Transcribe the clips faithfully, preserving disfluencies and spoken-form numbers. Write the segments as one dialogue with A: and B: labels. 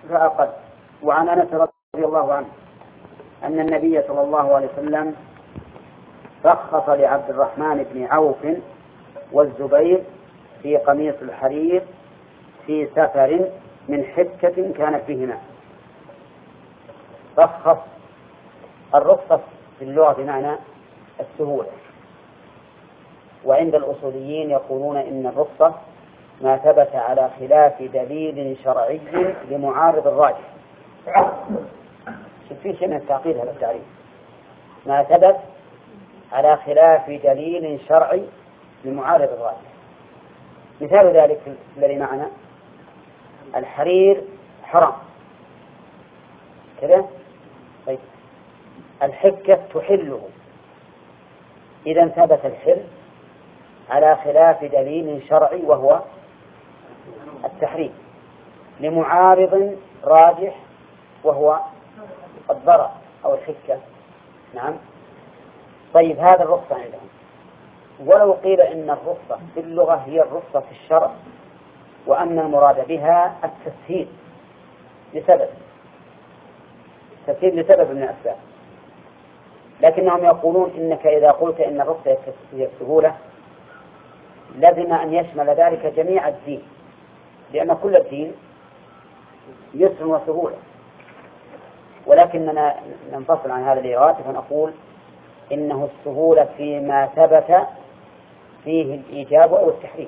A: فأقل. وعن أنس رضي الله عنه أن النبي صلى الله عليه وسلم رخص لعبد الرحمن بن عوف والزبير في قميص الحرير في سفر من حكة كانت بهما. رخص. الرخصة في اللغة بمعنى السهولة، وعند الأصوليين يقولون إن الرخصة ما ثبت على خلاف دليل شرعي لمعارض الراجح. في شيء من التعقيد هذا التعريف، ما ثبت على خلاف دليل شرعي لمعارض الراجح. مثال ذلك الذي معنا الحرير حرام كذا، طيب الحكة تحله، إذا ثبت الحل على خلاف دليل شرعي وهو التحريم لمعارض راجح وهو الضرر أو الحكة. نعم. طيب هذا الرخصة عندهم. ولو قيل إن الرخصة في اللغة هي الرخصة في الشرع، وأن المراد بها التسهيل لسبب تسهيل لسبب من الأسباب، لكنهم يقولون إنك إذا قلت إن الرخصة هي السهولة لازم أن يشمل ذلك جميع الدين، لأن كل الدين يسر وسهولة. ولكننا ننفصل عن هذا الإيراد فنقول إنه السهولة فيما ثبت فيه الإيجاب أو التحريم،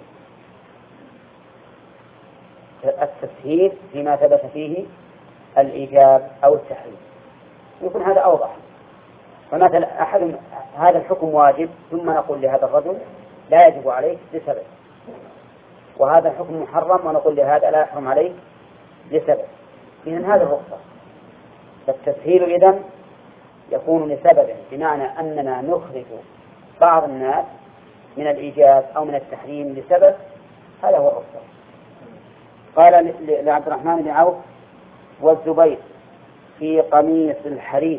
A: التسهيل فيما ثبت فيه الإيجاب أو التحريم، يكون هذا أوضح. فمثلا أحد هذا الحكم واجب ثم نقول لهذا الرجل لا يجب عليك لسبب، وهذا الحكم محرم ونقول لهذا لا يحرم عليك لسبب، إذن هذا الرخصة. فالتسهيل إذن يكون لسبب، بمعنى أننا نخرج بعض الناس من الإيجاب أو من التحريم لسبب، هذا هو الرخصة. قال لعبد الرحمن بن عوف والزبير في قميص الحرير.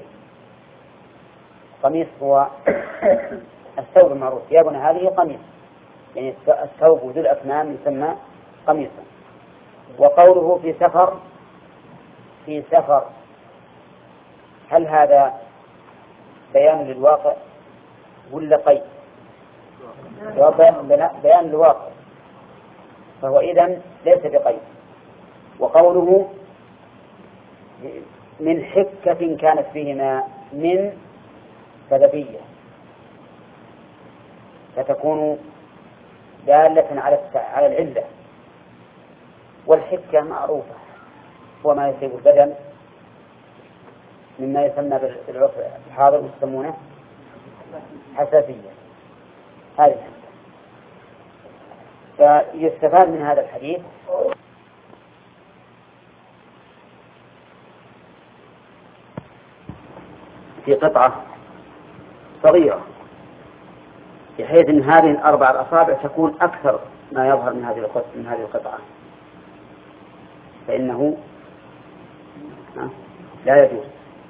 A: قميص هو الثوب المعروف، يابنا هذه قميص، يعني الثوب ذو الأكمام يسمى قميصا. وقوله في سفر، في سفر، هل هذا بيان للواقع ولا قيد؟ بيان للواقع، فهو إذن ليس بقيد. وقوله من حكة كانت فيهما، من سببية فتكون دالة على على العلة، والحكة معروفة هو ما يصيب البدن مما يسمى بالعرف الحاضر يسمونه حساسية. هذه فيستفاد من هذا الحديث في قطعة صغيرة، بحيث أن هذه الأربع الأصابع تكون أكثر ما يظهر من هذه القطعة من هذه القطعة، فإنه لا يجوز.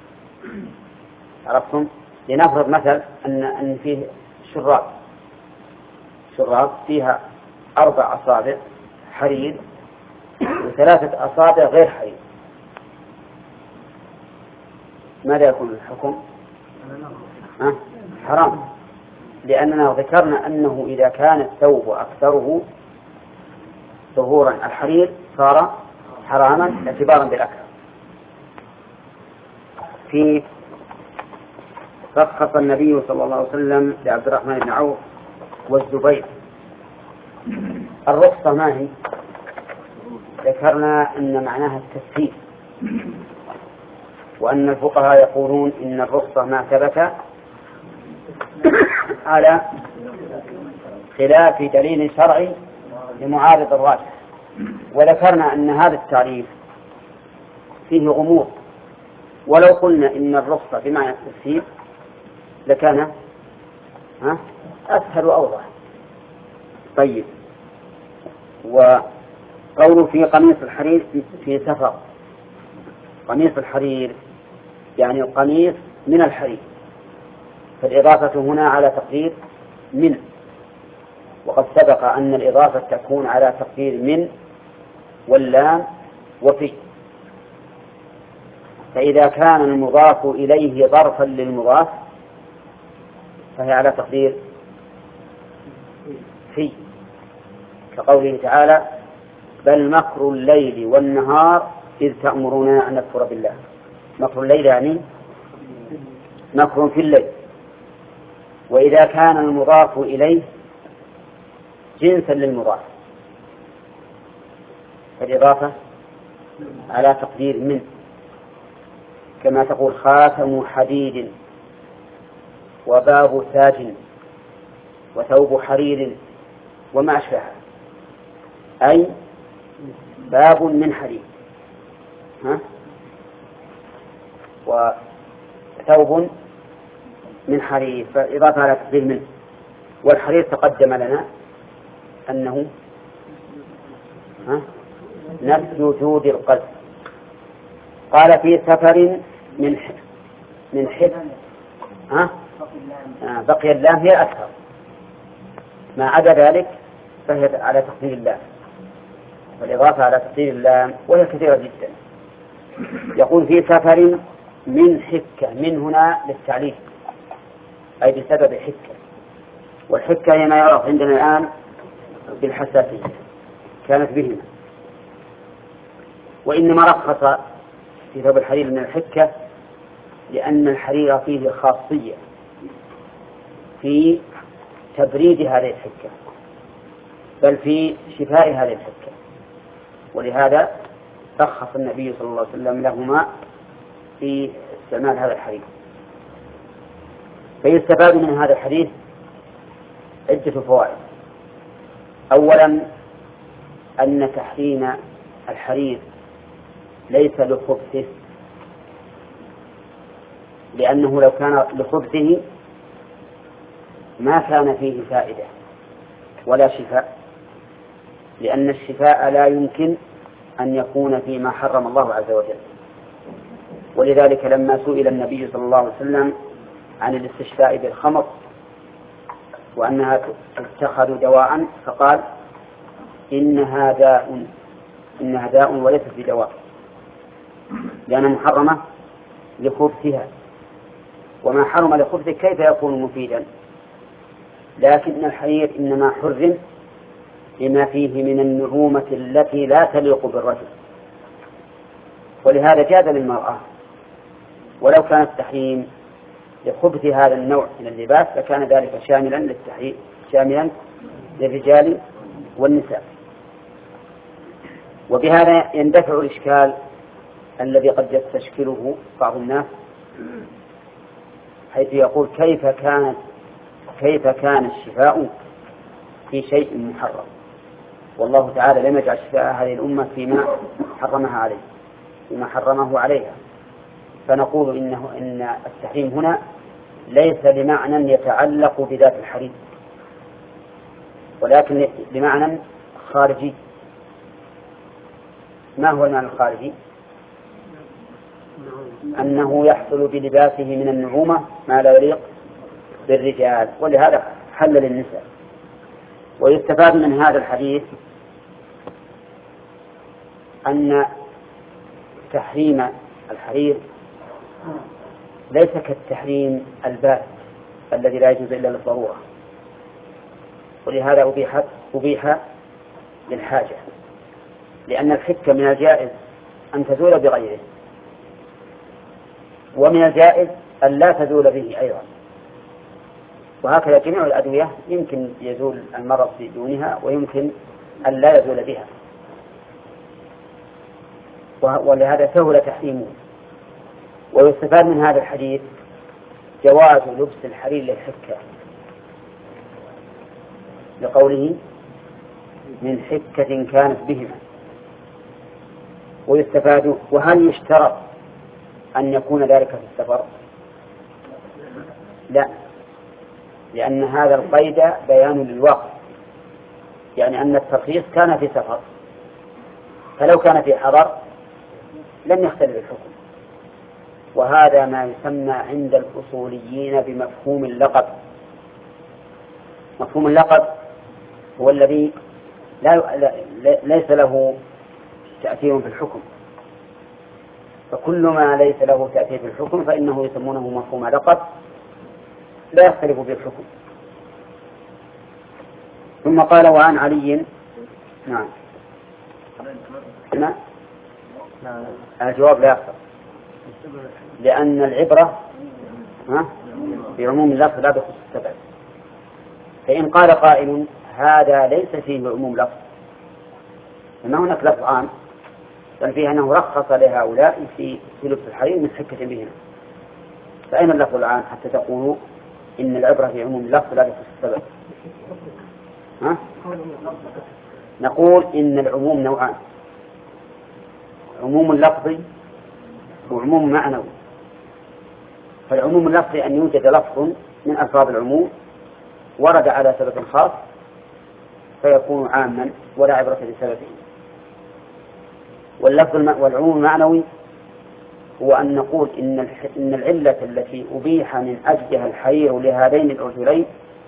A: عرفتم؟ لنفرض مثل أن أن فيه شراب شراب فيها أربع أصابع حرير وثلاثة أصابع غير حرير، ماذا يكون الحكم؟ أه؟ حرام، لأننا ذكرنا أنه إذا كان الثوب أكثره ظهورا الحرير صار حراما اعتبارا بالأكثر. في رخص النبي صلى الله عليه وسلم لعبد الرحمن بن عوف والزبير. الرخصة ما هي؟ ذكرنا أن معناها التسهيل، وأن الفقهاء يقولون إن الرخصة ما ثبت على خلاف دليل شرعي لمعارض الراجح. وذكرنا أن هذا التعريف فيه غموض، ولو قلنا إن الرخصة بمعنى التسهيل لكان أسهل وأوضح. طيب، وقوله في قميص الحرير في سفر، قميص الحرير يعني القميص من الحرير، فالإضافة هنا على تقدير من، وقد سبق أن الإضافة تكون على تقدير من واللام وفي، فإذا كان المضاف إليه ظرفا للمضاف فهي على تقدير في، كقوله تعالى بل مكر الليل والنهار إذ تأمرنا أن نكفر بالله. مكر الليل يعني مكر في الليل. وإذا كان المضاف إليه جنسا للمضاف فالإضافة على تقدير من، كما تقول خاتم حديد وباب ساج وثوب حرير وما أشبهه، أي باب من حديد ها؟ وثوب من حرير، فإضافة على تقدير من. والحرير تقدم لنا أنه ها؟ نفس وجود القلب. قال في سفر من حب من حب ها؟ آه بقي اللام هي أكثر، ما عدا ذلك فهي على تقدير اللام، والإضافة على تقدير اللام وهي كثيرة جدا. يقول في سفر من حكة، من هنا للتعليل أي بسبب حكة، والحكة هي ما يعرف عندنا الآن بالحساسية كانت بهما، وإنما رخص في ثوب الحرير من الحكة لأن الحرير فيه خاصية في تبريد هذه الحكة بل في شفاء هذه الحكة، ولهذا رخص النبي صلى الله عليه وسلم لهما في استعمال هذا الحرير. فيستفاد من هذا الحديث عدة فوائد. أولا أن تحريم الحرير ليس لخبثه، لأنه لو كان لخبثه ما كان فيه فائدة ولا شفاء، لأن الشفاء لا يمكن أن يكون فيما حرم الله عز وجل. ولذلك لما سئل النبي صلى الله عليه وسلم عن الاستشفاء بالخمر وأنها تتخذ دواء فقال إنها داء إنها داء وليست بدواء، لأنها محرمة لخبثها، وما حرم لخبثه كيف يكون مفيدا؟ لكن الحرير إنما حرم لما فيه من النعومة التي لا تليق بالرجل، ولهذا جاز للمرأة. ولو كان التحريم لخبث هذا النوع من اللباس لكان ذلك شاملا للتحريم شاملا للرجال والنساء. وبهذا يندفع الإشكال الذي قد يستشكله بعض الناس، حيث يقول كيف كانت كيف كان الشفاء في شيء محرم، والله تعالى لم يجعل شفاء هذه الأمة فيما حرمها عليه فيما حرمه عليها. فنقول إنه إن التحريم هنا ليس بمعنى يتعلق بذات الحريم، ولكن بمعنى خارجي. ما هو المعنى الخارجي؟ أنه يحصل بلباسه من النعومة ما لا يليق بالرجال، ولهذا حل للنساء. ويستفاد من هذا الحديث أن تحريم الحرير ليس كالتحريم البات الذي لا يجوز إلا للضرورة، ولهذا أبيح أبيح للحاجة، لأن الحكة من الجائز أن تزول بغيره، ومن الجائز أن لا تزول به أيضا. وهكذا جميع الأدوية يمكن يزول المرض بدونها ويمكن أن لا يزول بها، ولهذا سهل تحريمه. ويستفاد من هذا الحديث جواز لبس الحرير للحكة لقوله من حكة كانت بهما. ويستفاد وهل يشترط أن يكون ذلك في السفر؟ لا، لأن هذا القيد بيان للواقع، يعني أن الترخيص كان في سفر، فلو كان في حضر لم يختلف الحكم. وهذا ما يسمى عند الأصوليين بمفهوم اللقب. مفهوم اللقب هو الذي لا ليس له تأثير في الحكم، فكل ما ليس له تأثير في الحكم فإنه يسمونه مفهوم لقب لا يختلف بالحكم. ثم قال وعن علي. نعم. نعم. الجواب لا يخطر، لأن العبرة بعموم اللفظ لا بخصوص السبب. فإن قال قائل هذا ليس فيه عموم لفظ، فما هناك لفظ عام، بل فيه أنه رخص لهؤلاء في لبس الحرير من حكة بهم، فأين اللفظ العام حتى تقولوا إن العبرة في عموم اللفظ لا بخصوص السبب؟ ها؟ نقول إن العموم نوعان، عموم لفظي وعموم معنوي. فالعموم اللفظي أن يوجد لفظ من ألفاظ العموم ورد على سبب خاص فيكون عاما ولا عبرة بسببه. واللفظ والعموم المعنوي هو أن نقول إن إن العلة التي أبيح من أجلها الحرير لهذين الرجلين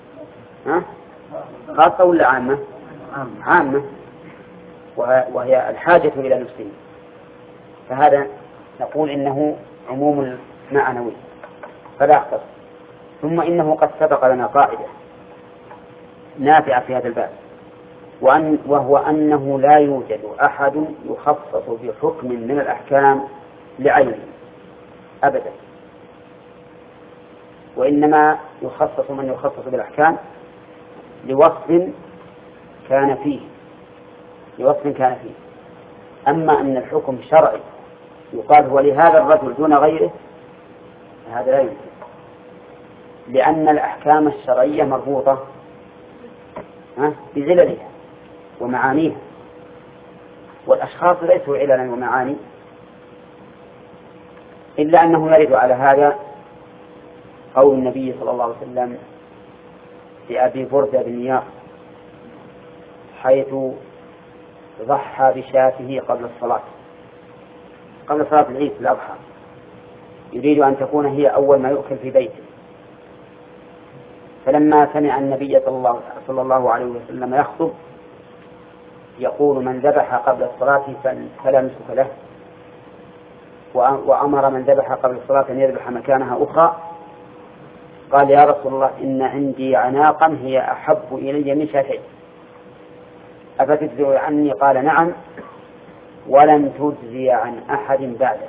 A: خاصة ولا عامة؟ عامة، وهي الحاجة إلى لبسه، فهذا نقول إنه عموم معنوي فلا يختص. ثم إنه قد سبق لنا قاعدة نافعة في هذا الباب، وأن وهو أنه لا يوجد أحد يخصص بحكم من الأحكام لعينه أبدا، وإنما يخصص من يخصص بالأحكام لوصف كان فيه لوصف كان فيه أما أن الحكم شرعي يقال هو لهذا الرجل دون غيره هذا لا يمكن، لأن الأحكام الشرعية مربوطة بزللها ومعانيها، والأشخاص ليسوا عللا ومعاني، إلا أنه يرد على هذا قول النبي صلى الله عليه وسلم لأبي بردة بن نياق حيث ضحى بشاته قبل الصلاة قبل صلاة العيد في الأضحى، يريد أن تكون هي أول ما يؤكل في بيته. فلما سمع النبي صلى الله عليه وسلم يخطب يقول من ذبح قبل الصلاة فلا نسك له، وأمر من ذبح قبل الصلاة أن يذبح مكانها أخرى، قال يا رسول الله إن عندي عناقا هي أحب إلي من شاتين أفتجزي عني؟ قال نعم ولن تجزي عن أحد بعده.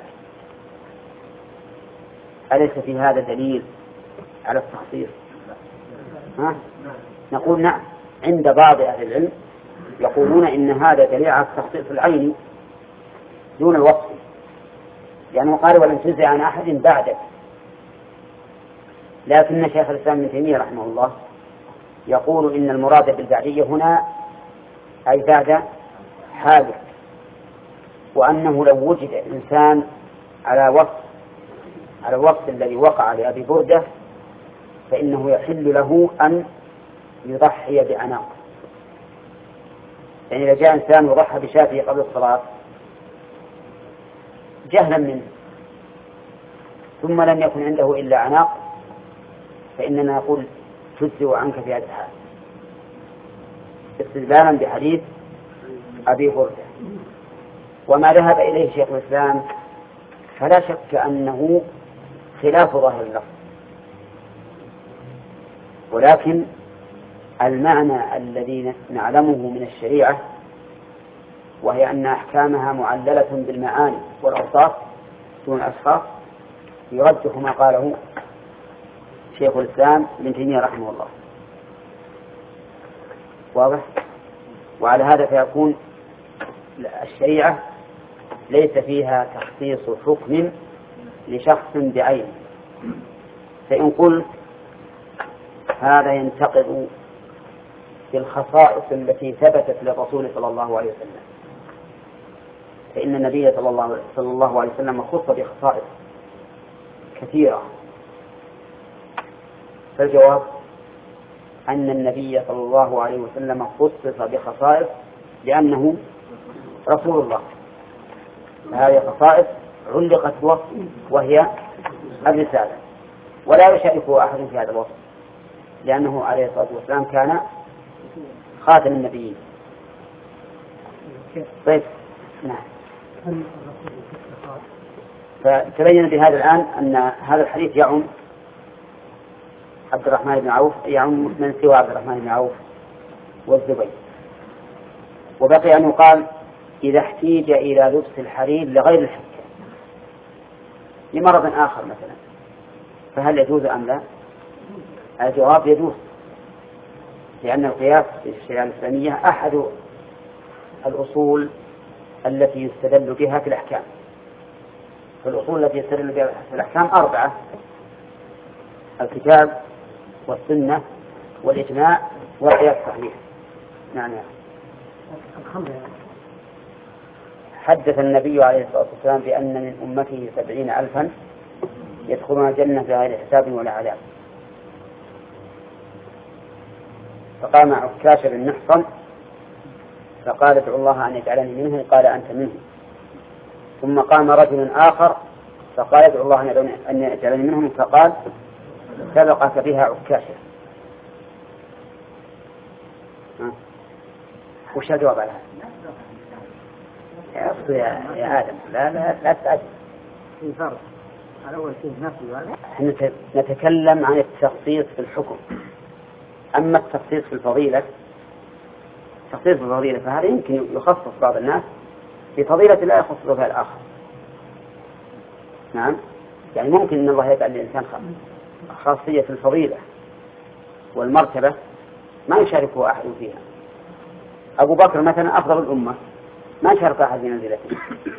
A: أليس في هذا دليل على التخصيص؟ ها؟ نقول نعم، عند بعض أهل العلم يقولون إن هذا دليل على التخصيص العيني دون الوصف، يعني قال ولن تجزي عن أحد بعدك. لكن شيخ الإسلام ابن تيمية رحمه الله يقول إن المراد بالبعدية هنا أي بعد حادث، وأنه لو وجد إنسان على وصف على الوصف الذي وقع لأبي بردة فإنه يحل له أن يضحي بعناق. يعني إذا جاء إنسان وضحى بشاته قبل الصلاة جهلا منه ثم لم يكن عنده إلا عناق فإننا نقول تجزئ عنك في هذا الحال استدلالا بحديث أبي بردة. وما ذهب إليه شيخ الإسلام فلا شك أنه خلاف ظاهر اللفظ، ولكن المعنى الذي نعلمه من الشريعة وهي أن أحكامها معللة بالمعاني والأوصاف دون الأشخاص يرجح ما قاله شيخ الإسلام ابن تيمية رحمه الله. واضح؟ وعلى هذا فيكون الشريعة ليس فيها تخصيص حكم لشخص بعينه. فإن قلت هذا ينتقض بالخصائص التي ثبتت للرسول صلى الله عليه وسلم، فإن النبي صلى الله صلى الله عليه وسلم خص بخصائص كثيرة. فالجواب أن النبي صلى الله عليه وسلم خصص بخصائص لأنه رسول الله، هذه خصائص علقت وصف وهي الرسالة، ولا يشاركه أحد في هذا الوصف لأنه عليه الصلاة والسلام كان خاتم النبيين. طيب نعم.
B: هل الرسول في الصفات
A: فتبين بهذا الآن أن هذا الحديث يعم عبد الرحمن بن عوف، يعم من سوى عبد الرحمن بن عوف والزبير. وبقي أن يقال إذا احتيج إلى لبس الحرير لغير الحكة لمرض آخر مثلا فهل يجوز أم لا؟ الجواب يجوز، لأن القياس في الشريعة الإسلامية أحد الأصول التي يستدل بها في الأحكام. فالأصول التي يستدل بها في الأحكام أربعة: الكتاب والسنة والإجماع والقياس الصحيح. نعم. حدث النبي عليه الصلاة والسلام بأن من أمته سبعين ألفا يدخلون الجنة بغير حساب ولا عذاب. فقام عكاشة بن محصن فقال ادعو الله أن يجعلني منهم، قال أنت منهم. ثم قام رجل آخر فقال ادعو الله أن يجعلني منهم، فقال سبقك بها عكاشة. وش الجواب على هذا؟ يا يا آدم لا لا لا تأجل. في فرق على أول شيء نفي. نتكلم عن التخصيص في الحكم، أما التخصيص في الفضيلة التخصيص في الفضيلة فهذا يمكن يخصص بعض الناس بفضيلة لا يخصص بها الآخر. نعم، يعني ممكن أن الله يجعل الإنسان خاصية في الفضيلة والمرتبة ما يشاركه أحد فيها. أبو بكر مثلا أفضل الأمة ما شارك أحد في منزلته،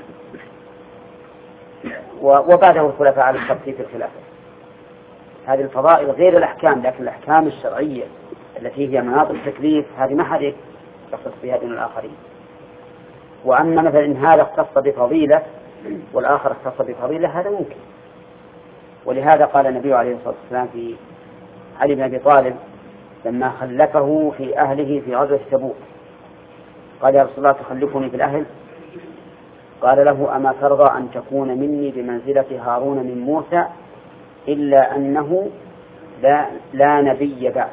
A: وبعده الخلفاء على التخصيص الخلافة. هذه الفضائل غير الأحكام، لكن الأحكام الشرعية التي هي مناط التكليف هذه ما حد يختص بها دون الآخرين. وأما مثلا إن هذا اختص بفضيلة والآخر اختص بفضيلة هذا ممكن. ولهذا قال النبي عليه الصلاة والسلام في علي بن أبي طالب لما خلفه في أهله في غزوة تبوك قال يا رسول الله تخلفني في الأهل؟ قال له أما ترضى أن تكون مني بمنزلة هارون من موسى إلا أنه لا, لا نبي بعد.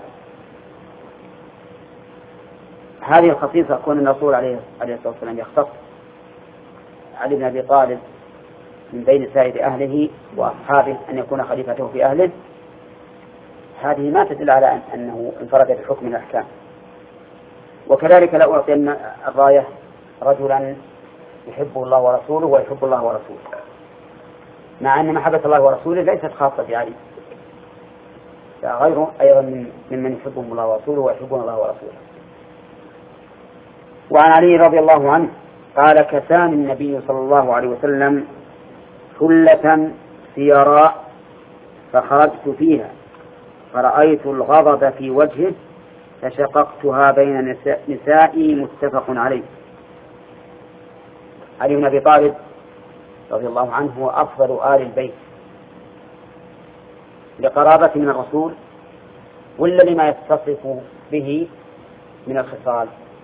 A: هذه الخصيصة كون الرسول عليه الصلاة والسلام يختص علي بن أبي طالب من بين سائر أهله وأصحابه أن يكون خليفته في أهله، هذه ما تدل على أنه انفرد بحكم الأحكام. وكذلك لا أعطي أن الراية رجلا يحب الله ورسوله ويحب الله ورسوله، مع أن محبة الله ورسوله ليست خاصة بعلي، غيره أيضا ممن يحبهم الله ورسوله ويحبون الله ورسوله. وعن علي رضي الله عنه قال كساني النبي صلى الله عليه وسلم ثلة سيراء فخرجت فيها فرأيت الغضب في وجهه فشققتها بين نسائي متفق عليه. علي بن أبي طالب رضي الله عنه هو أفضل آل البيت لقرابة من الرسول ولا لما يتصف به من الخصال؟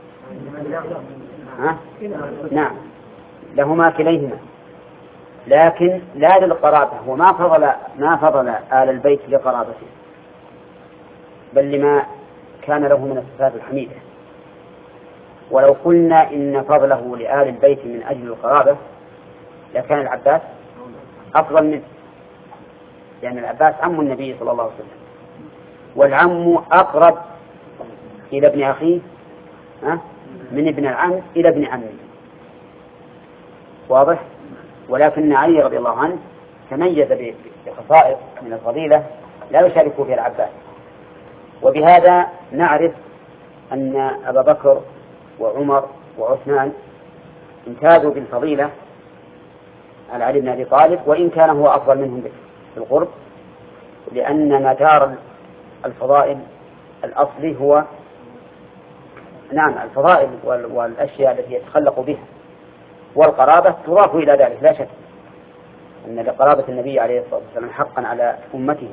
A: ها؟ نعم لهما كليهما، لكن لا للقرابة. وما فضل ما فضل آل البيت لقرابته بل لما كان له من الصفات الحميدة. ولو قلنا إن فضله لآل البيت من أجل القرابة لكان العباس أفضل منه، لأن العباس عم النبي صلى الله عليه وسلم، والعم أقرب إلى ابن أخيه من ابن العم إلى ابن عمه، واضح؟ ولكن علي رضي الله عنه تميز بخصائص من الفضيلة لا يشارك فيها العباس. وبهذا نعرف أن أبا بكر وعمر وعثمان امتازوا بالفضيلة على علي بن أبي طالب، وإن كان هو أفضل منهم في القرب، لأن مدار الفضائل الأصلي هو نعم الفضائل والأشياء التي يتخلق بها، والقرابة تضاف إلى ذلك لا شك أن لقرابة النبي عليه الصلاة والسلام حقا على أمته.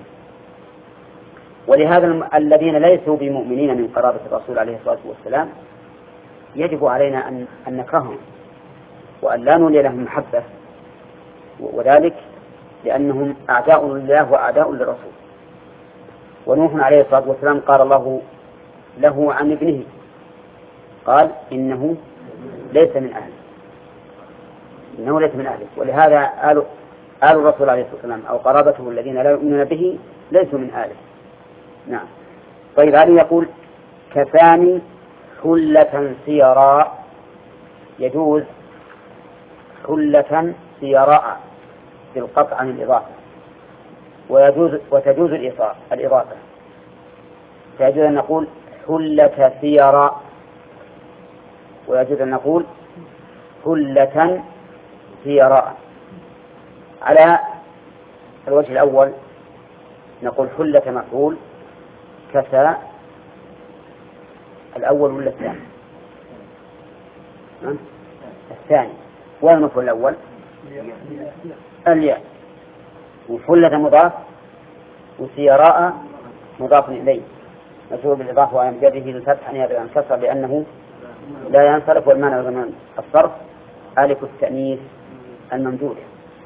A: ولهذا الذين ليسوا بمؤمنين من قرابة الرسول عليه الصلاة والسلام يجب علينا أن, أن نكرههم وأن لا نولي لهم محبة، وذلك لأنهم أعداء لله وأعداء للرسول. ونوح عليه الصلاة والسلام قال الله له عن ابنه قال إنه ليس من أهله إنه ليس من أهله ولهذا آل, آل الرسول عليه الصلاة والسلام أو قرابته الذين لا يؤمنون به ليسوا من آله. نعم. طيب هذه يقول كثاني حلة سيراء، يجوز حلة سيراء بالقطع عن الإضافة، ويجوز وتجوز الإضافة، فيجوز أن نقول حلة سيراء، ويجوز أن نقول حلة سيراء. على الوجه الأول نقول حلة مفعول كسى، الأول ولا الثاني؟ الثاني. وين المفعول الأول؟ الياء. وحلة مضاف، وسيراء مضاف إليه مجرور بالإضافة وينبغي للفتح أن يبقى الكسر لأنه لا ينصرف، والمانع من الصرف ألف التأنيث الممدودة.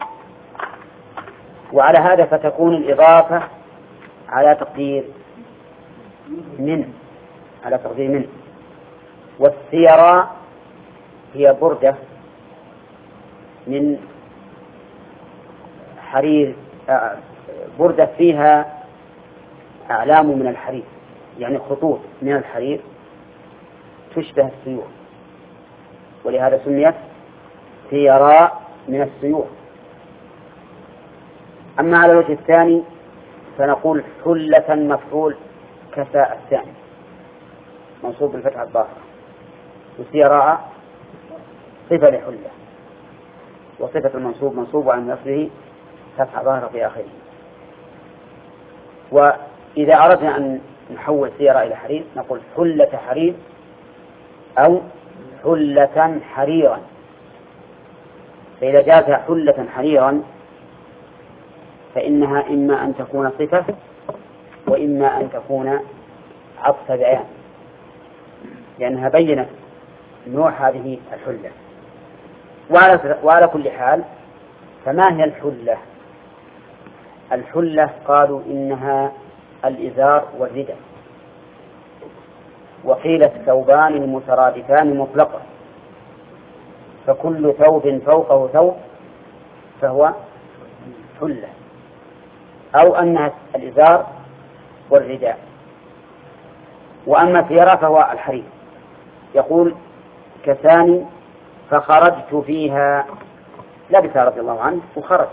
A: وعلى هذا فتكون الإضافة على تقدير من على تقدير من. والسيراء هي بردة من حرير، بردة فيها أعلام من الحرير، يعني خطوط من الحرير تشبه السيوف، ولهذا سميت سيراء من السيوف. أما على الوجه الثاني فنقول حلة مفعول كساء الثاني منصوب بالفتح الظاهرة، وسيراء صفة لحلة، وصفة المنصوب منصوب عن نصبه فتح ظاهرة في آخره. وإذا أردنا أن نحول سيراء إلى حرير نقول حلة حرير أو حلة حريرا. فإذا جاءت حلة حريرا فإنها إما أن تكون صفة وإما أن تكون عطف بيان، لأنها بينت نوع هذه الحلة. وعلى, وعلى كل حال فما هي الحلة؟ الحلة قالوا إنها الإزار والرداء، وقيل الثوبان المترادفان مطلقا، فكل ثوب فوقه ثوب فهو حلة، أو أنها الإزار والرداء. وأما الثياب فهو الحرير. يقول كثاني فخرجت فيها، لبث رضي الله عنه وخرج،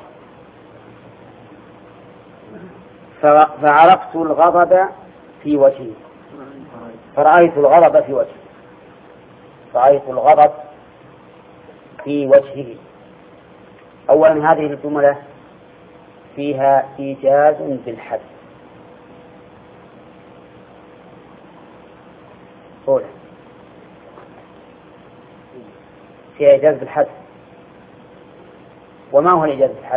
A: فعرفت الغضب في وجهه، فرأيت الغضب في وجهه، رأيت الغضب في وجهه. أولا هذه الجملة فيها إيجاز بالحد، أولا فيها إيجاز بالحد. وما هو الإيجاز بالحد؟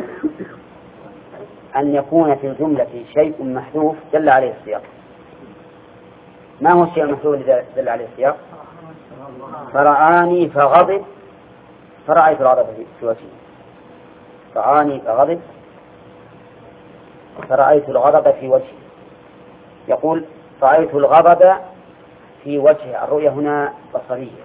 A: أن يكون في الجملة شيء محذوف دل عليه السياق. ما هو الشيء المحذوف الذي دل عليه السياق؟ فرآني فغضب، فرأيت الغضب في وجهه، فرآني فغضب فرأيت الغضب في وجهه. يقول رأيت الغضب في وجهه، الرؤية هنا بصرية،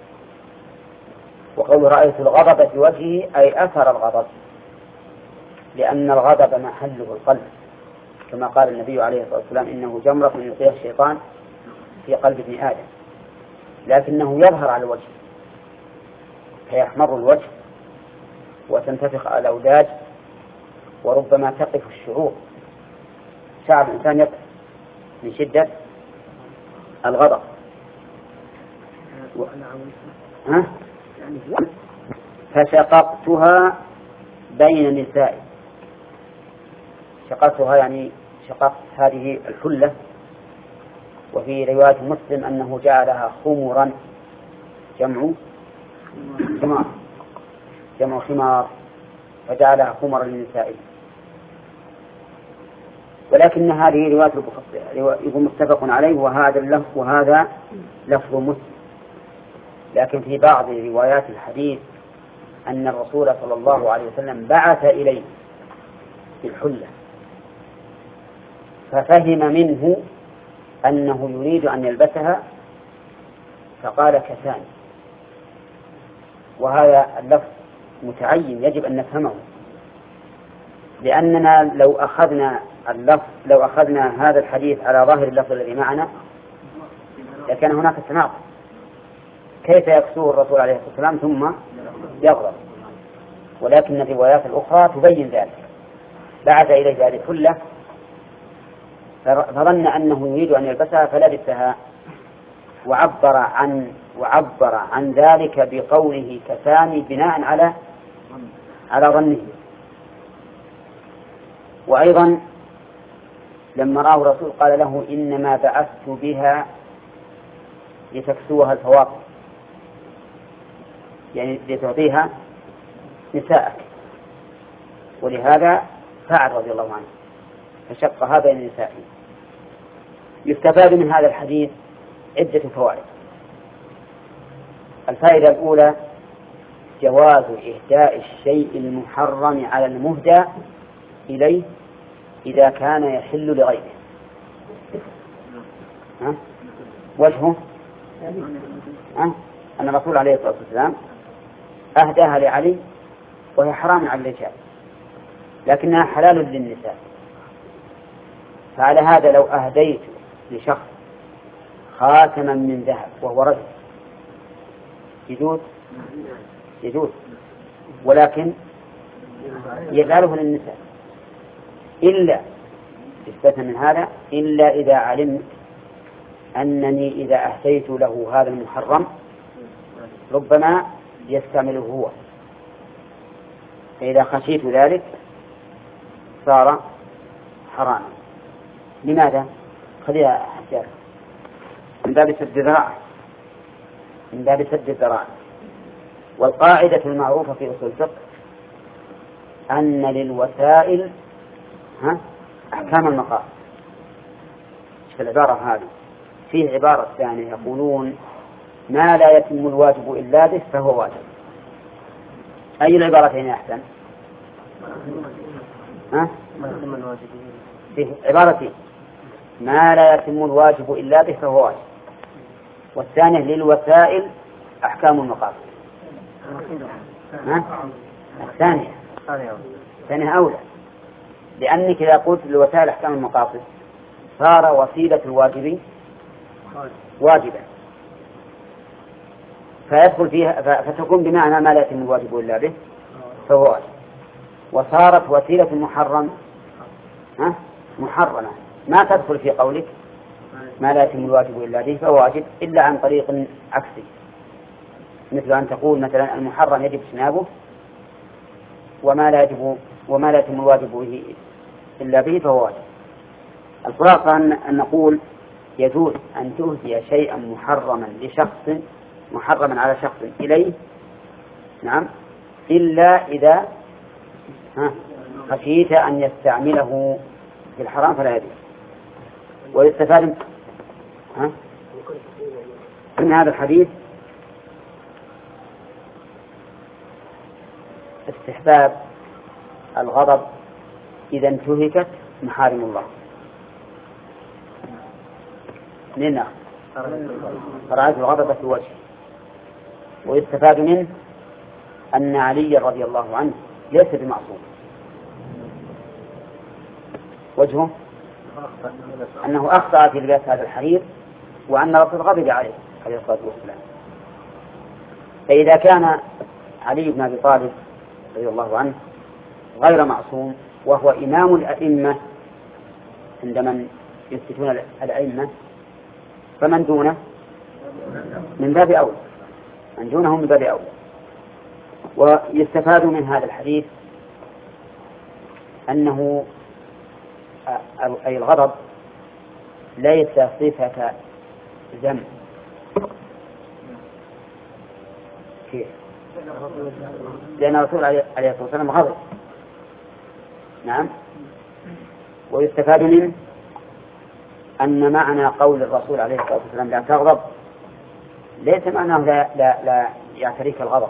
A: وقول رأيت الغضب في وجهه أي أثر الغضب، لأن الغضب محله القلب، كما قال النبي عليه الصلاة والسلام إنه جمرة يلقيها الشيطان في قلب ابن آدم، لكنه يظهر على الوجه فيحمر الوجه وتنتفخ الأوداج وربما تقف الشعور، شعر الإنسان يقف من شدة الغضب. و... ها؟ فشققتها بين نسائي، شققتها يعني شققت هذه الحلة. وفي رواية مسلم أنه جعلها خمرا، جمع خمار، جمع خمار، فجعلها خمرا للنساء. ولكن هذه رواية يكون متفق عليه، وهذا اللفظ وهذا لفظ مسلم. لكن في بعض روايات الحديث أن الرسول صلى الله عليه وسلم بعث إليه بالحلة، ففهم منه أنه يريد أن يلبسها فقال كثاني. وهذا اللفظ متعين يجب أن نفهمه، لأننا لو أخذنا اللفظ لو أخذنا هذا الحديث على ظاهر اللفظ الذي معنا لكان هناك تناقض. كيف يكسوه الرسول عليه الصلاة والسلام ثم يغضب؟ ولكن الروايات الأخرى تبين ذلك. بعث إليه هذه كله فظن أنه يريد أن يلبسها فلبسها، وعبر عن وعبر عن ذلك بقوله كساني بناء على على ظنه. وأيضا لما رآه الرسول قال له إنما بعثت بها لتكسوها الفواقع، يعني لتعطيها نساءك، ولهذا فعل رضي الله عنه فشقها بين نسائه. يستفاد من هذا الحديث عدة فوائد. الفائدة الأولى جواز إهداء الشيء المحرم على المهدى إليه إذا كان يحل لغيره. ها؟ وجهه ها؟ أن الرسول عليه الصلاة والسلام أهداها لعلي وهي حرام على الرجال لكنها حلال للنساء. فعلى هذا لو أهديت لشخص خاتما من ذهب وهو رجل يجوز يجوز ولكن يجعله للنساء، إلا استثنى من هذا إلا إذا علمت أنني إذا أهديت له هذا المحرم ربما يستعمله هو، فإذا خشيت ذلك صار حراما. لماذا؟ خليها حجار من باب سد الذرائع من باب سد الذرائع. والقاعدة المعروفة في أصول الفقه أن للوسائل ها أحكام المقاصد. في العبارة هذه فيه عبارة ثانية يقولون ما لا يتم الواجب إلا به فهو واجب. أي العبارتين أحسن؟ ها؟ في عبارتين ما لا يتم الواجب إلا به فهو واجب، والثانية للوسائل أحكام المقاصد. ها؟ الثانية الثانية أولى، لأنك إذا قلت للوسائل أحكام المقاصد صار وسيلة الواجب واجبا فيدخل فيها فتكون بمعنى ما لا يتم الواجب إلا به فهو واجب، وصارت وسيلة المحرم ها محرمة ما تدخل في قولك ما لا يتم الواجب إلا به فهو واجب إلا عن طريق عكسي، مثل أن تقول مثلا المحرم يجب اجتنابه وما لا يجب وما لا يتم الواجب به إلا به فهو واجب. الخلاصة أن نقول يجوز أن تهدي شيئا محرما لشخص محرما على شخص إليه نعم إلا إذا خشيت أن يستعمله في الحرام فلا يجوز. ويستفاد من هذا الحديث استحباب الغضب إذا انتهكت محارم الله. لنا فرأيت الغضب في وجهه. ويستفاد منه أن علي رضي الله عنه ليس بمعصوم. وجهه أنه أخطأ في لباس هذا الحرير وأن الرسول غضب عليه عليه الصلاة والسلام. فإذا كان علي بن أبي طالب رضي الله عنه غير معصوم وهو إمام الأئمة عند من يثبتون الأئمة فمن دونه من باب أولى من دونه من باب أولى. ويستفاد من هذا الحديث أنه أي الغضب ليس صفة ذم. كيف؟ لأن الرسول عليه الصلاة والسلام غضب. نعم. ويستفاد منه أن معنى قول الرسول عليه الصلاة والسلام لا تغضب ليس معناه لا, لا, لا يعتريك الغضب.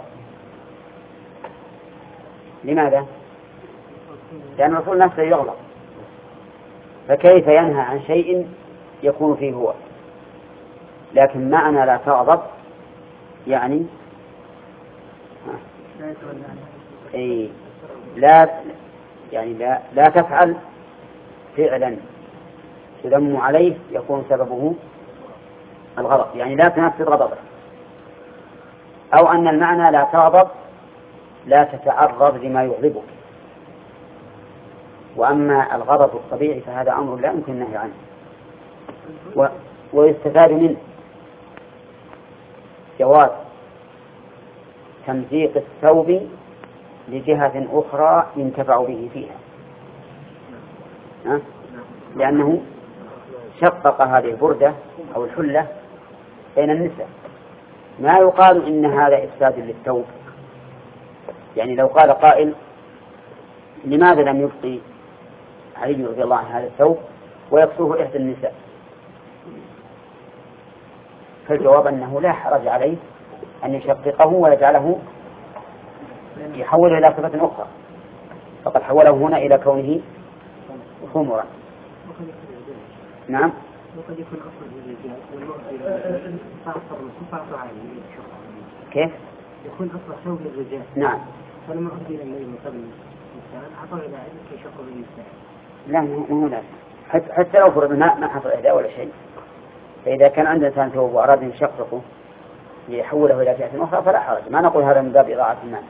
A: لماذا؟ لأن الرسول نفسه يغضب فكيف ينهى عن شيء يكون فيه هو. لكن معنى لا تغضب يعني أي لا يعني لا, لا تفعل فعلا تذم عليه يكون سببه الغضب، يعني لا تنفذ غضبه. أو أن المعنى لا تغضب، لا تتعرض لما يغضبك. وأما الغضب الطبيعي فهذا أمر لا يمكن النهي عنه. و... ويستفاد منه جواز تمزيق الثوب لجهة أخرى ينتفع به فيها، ها؟ لأنه شقق هذه البردة أو الحلة بين النساء. ما يقال إن هذا إفساد للثوب. يعني لو قال قائل لماذا لم يبقي علي رضي الله عنه هذا الثوب ويكسوه إحدى النساء، فالجواب أنه لا حرج عليه أن يشققه ويجعله يحوله إلى صفة أخرى، فقد حوله هنا إلى كونه خمرا. نعم.
B: وقد يكون أصل للرجال والمرأة فاعصر عليه.
A: كيف؟
B: يكون أصل ثوب للرجال.
A: نعم.
B: فلما أهدي إلى النبي قبل الإنسان أعطاه إلى علم كي يشق الإنسان.
A: لا مو لا. حتى, حتى لو فرض ما ما حصل إهداء ولا شيء، فإذا كان عند إنسان ثوب وأراد أن يشققه ليحوله إلى جهة أخرى فلا حرج، ما نقول هذا من باب إضاعة المال.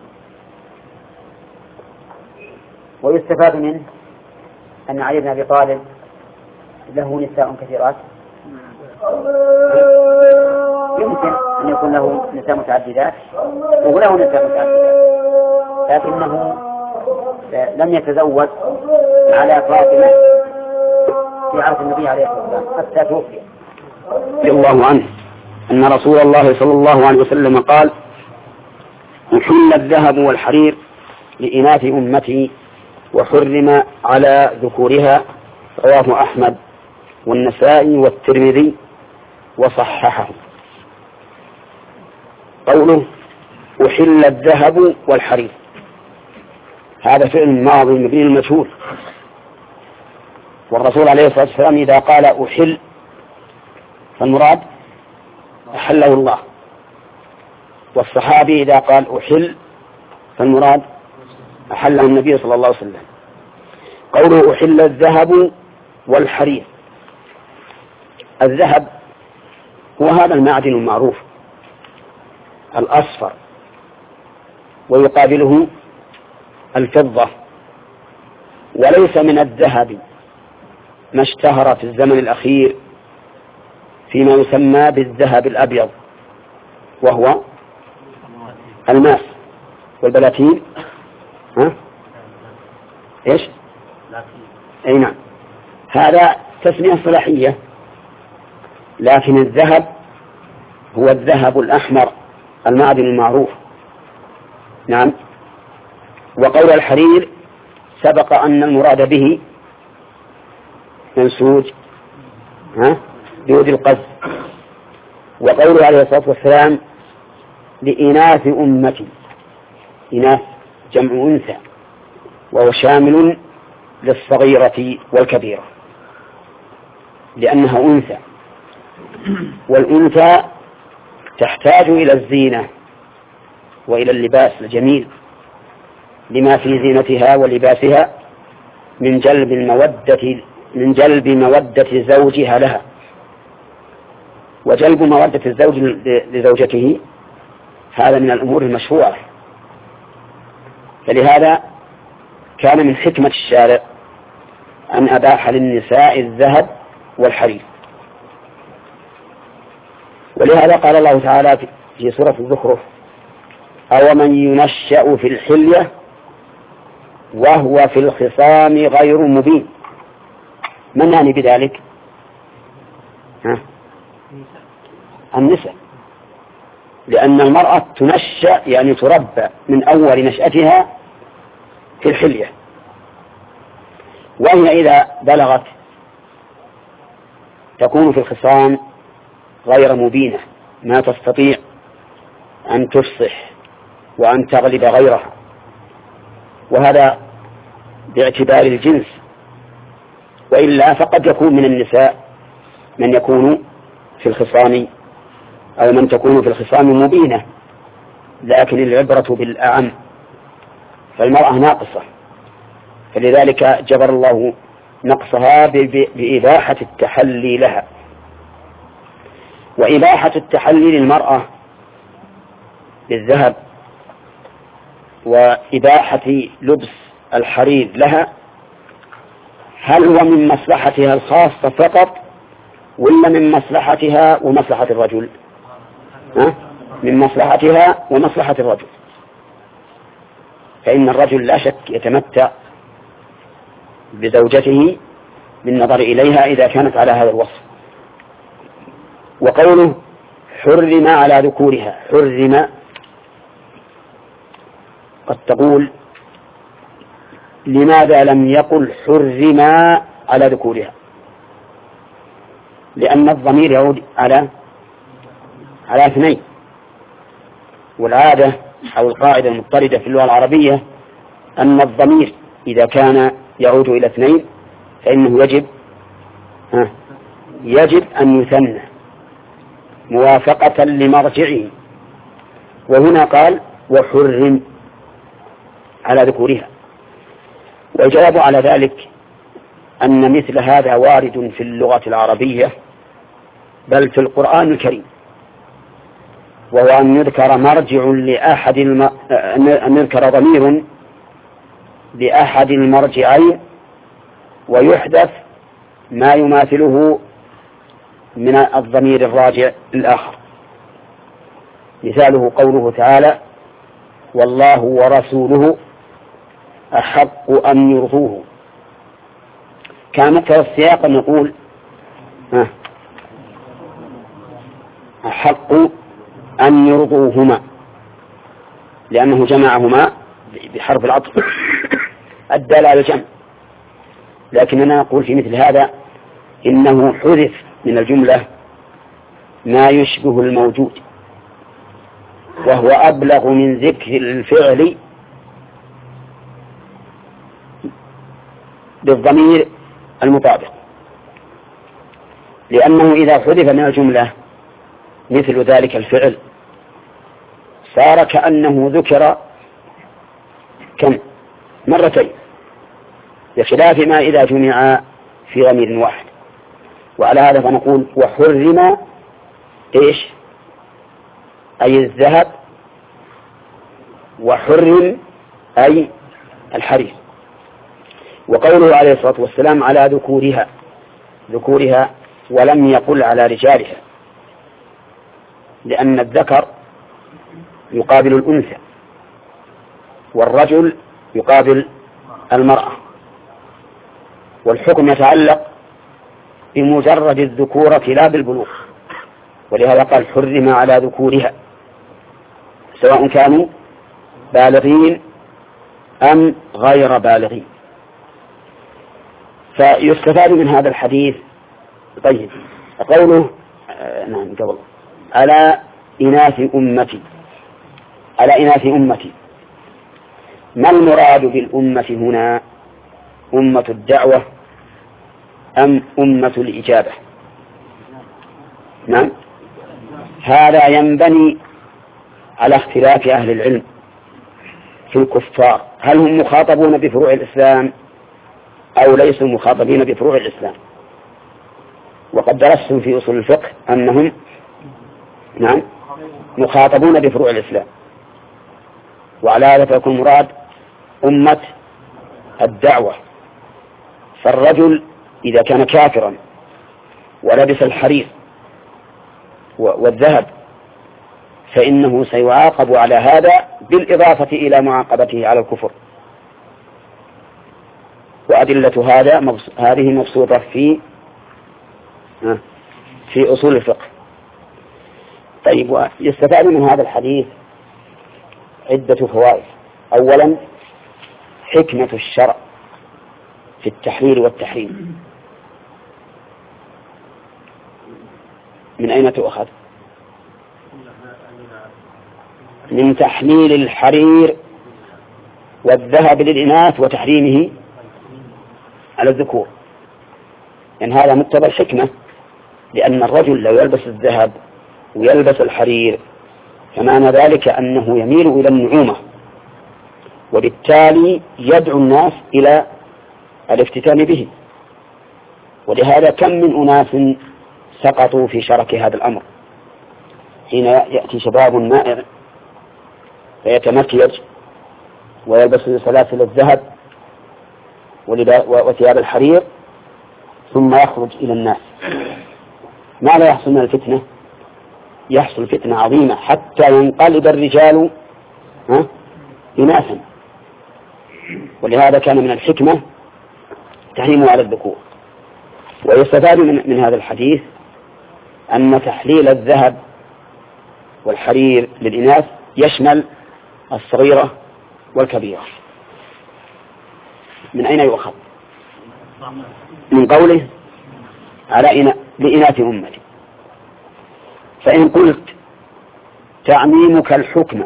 A: ويستفاد منه أن علي بن أبي طالب له نساء كثيرات، يمكن أن يكون له نساء متعددات وله نساء متعددات، لكنه لم يتزوج على فاطمة في عهد النبي عليه الصلاة والسلام حتى توفي. رضي الله عنه أن رسول الله صلى الله عليه وسلم قال: أحل الذهب والحرير لإناث أمتي وحرم على ذكورها. رواه أحمد والنسائي والترمذي وصححه. قوله أحل الذهب والحرير هذا فعل ماضي مبني المجهول، والرسول عليه الصلاة والسلام إذا قال أحل فالمراد أحله الله، والصحابي إذا قال أحل فالمراد أحله النبي صلى الله عليه وسلم. قوله أحل الذهب والحرير، الذهب هو هذا المعدن المعروف الأصفر، ويقابله الفضة. وليس من الذهب ما اشتهر في الزمن الأخير فيما يسمى بالذهب الأبيض، وهو الماس والبلاتين. ها؟ إيش؟ أي نعم، هذا تسمية صلاحية، لكن الذهب هو الذهب الأحمر المعدن المعروف. نعم. وقول الحرير سبق أن المراد به منسوج ها بيود القز. وقوله عليه الصلاة والسلام لإناث أمتي، إناث جمع أنثى، وهو شامل للصغيرة والكبيرة لأنها أنثى، والأنثى تحتاج إلى الزينة وإلى اللباس الجميل لما في زينتها ولباسها من جلب المودة من جلب مودة زوجها لها، وجلب مودة الزوج لزوجته هذا من الأمور المشروعة. فلهذا كان من حكمة الشارع أن أباح للنساء الذهب والحرير. ولهذا قال الله تعالى في سورة الزخرف: أو من ينشأ في الحلية وهو في الخصام غير مبين. من يعني بذلك؟ ها؟ النساء، لأن المرأة تنشأ يعني تربى من أول نشأتها في الحلية، وهي إذا بلغت تكون في الخصام غير مبينة، ما تستطيع أن تفصح وأن تغلب غيرها، وهذا باعتبار الجنس. وإلا فقد يكون من النساء من يكون في الخصام أو من تكون في الخصام مبينة، لكن العبرة بالأعم، فالمرأة ناقصة
C: فلذلك جبر الله نقصها بإباحة التحلي لها. وإباحة التحلي للمرأة بالذهب وإباحة لبس الحرير لها هل هو من مصلحتها الخاصة فقط ولا من مصلحتها ومصلحة الرجل؟ ها؟ من مصلحتها ومصلحة الرجل، فإن الرجل لا شك يتمتع بزوجته بالنظر إليها إذا كانت على هذا الوصف. وقوله حرم على ذكورها، حرم قد تقول لماذا لم يقل حرم على ذكورها؟ لأن الضمير يعود على على اثنين، والعادة أو القاعدة المضطردة في اللغة العربية أن الضمير إذا كان يعود إلى اثنين فإنه يجب ها يجب أن يثنى موافقة لمرجعه، وهنا قال وحرم على ذكورها. والجواب على ذلك أن مثل هذا وارد في اللغة العربية بل في القرآن الكريم، وهو أن يذكر مرجع لأحد الم... أن يذكر ضمير لأحد المرجعين ويحدث ما يماثله من الضمير الراجع الآخر. مثاله قوله تعالى والله ورسوله أحق أن يرضوه، كان مثل السياق أن نقول أحق أن يرضوهما لأنه جمعهما بحرف العطف الدال على الجمع، لكننا نقول في مثل هذا إنه حذف من الجملة ما يشبه الموجود، وهو أبلغ من ذكر الفعل بالضمير المطابق، لأنه إذا حذف من الجملة مثل ذلك الفعل صار كأنه ذكر كم مرتين، بخلاف ما إذا جمع في ضمير واحد. وعلى هذا فنقول وحرم إيش أي الذهب، وحرم أي الحرير. وقوله عليه الصلاة والسلام على ذكورها، ذكورها ولم يقل على رجالها، لأن الذكر يقابل الأنثى والرجل يقابل المرأة، والحكم يتعلق بمجرد الذكورة لا بالبلوغ، ولهذا قال حرم على ذكورها سواء كانوا بالغين أم غير بالغين. فيستفاد من هذا الحديث. طيب قوله آه نعم قبل على إناث أمتي، على إناث أمتي، ما المراد بالأمة هنا؟ أمة الدعوة أم أمة الإجابة؟ نعم، هذا ينبني على اختلاف أهل العلم في الكفار، هل هم مخاطبون بفروع الإسلام أو ليسوا مخاطبين بفروع الإسلام؟ وقد درستم في أصول الفقه أنهم نعم مخاطبون بفروع الإسلام، وعلى هذا فيكون مراد أمة الدعوة. فالرجل إذا كان كافرا ولبس الحرير والذهب فإنه سيعاقب على هذا بالإضافة إلى معاقبته على الكفر. وأدلة هذا هذه مبسوطة في في أصول الفقه. طيب، يستفاد من هذا الحديث عدة فوائد. أولا حكمة الشرع في التحليل والتحريم. من أين تؤخذ؟ من تحليل الحرير والذهب للإناث وتحريمه على الذكور، يعني هذا مقتضى الحكمة، لأن الرجل لو يلبس الذهب ويلبس الحرير فمعنى ذلك أنه يميل إلى النعومة، وبالتالي يدعو الناس إلى الافتتان به. ولهذا كم من أناس سقطوا في شرك هذا الأمر حين يأتي شباب مائع فيتمكيج ويلبس سلاسل الذهب وثياب الحرير ثم يخرج إلى الناس. ماذا يحصل من الفتنة؟ يحصل فتنة عظيمة حتى ينقلب الرجال إناثا. ولهذا كان من الحكمة تحريمه على الذكور. ويستفاد من, من هذا الحديث أن تحليل الذهب والحرير للإناث يشمل الصغيرة والكبيرة. من أين يؤخذ؟ من قوله على إنا... لإناث أمتي. فإن قلت تعميمك الحكم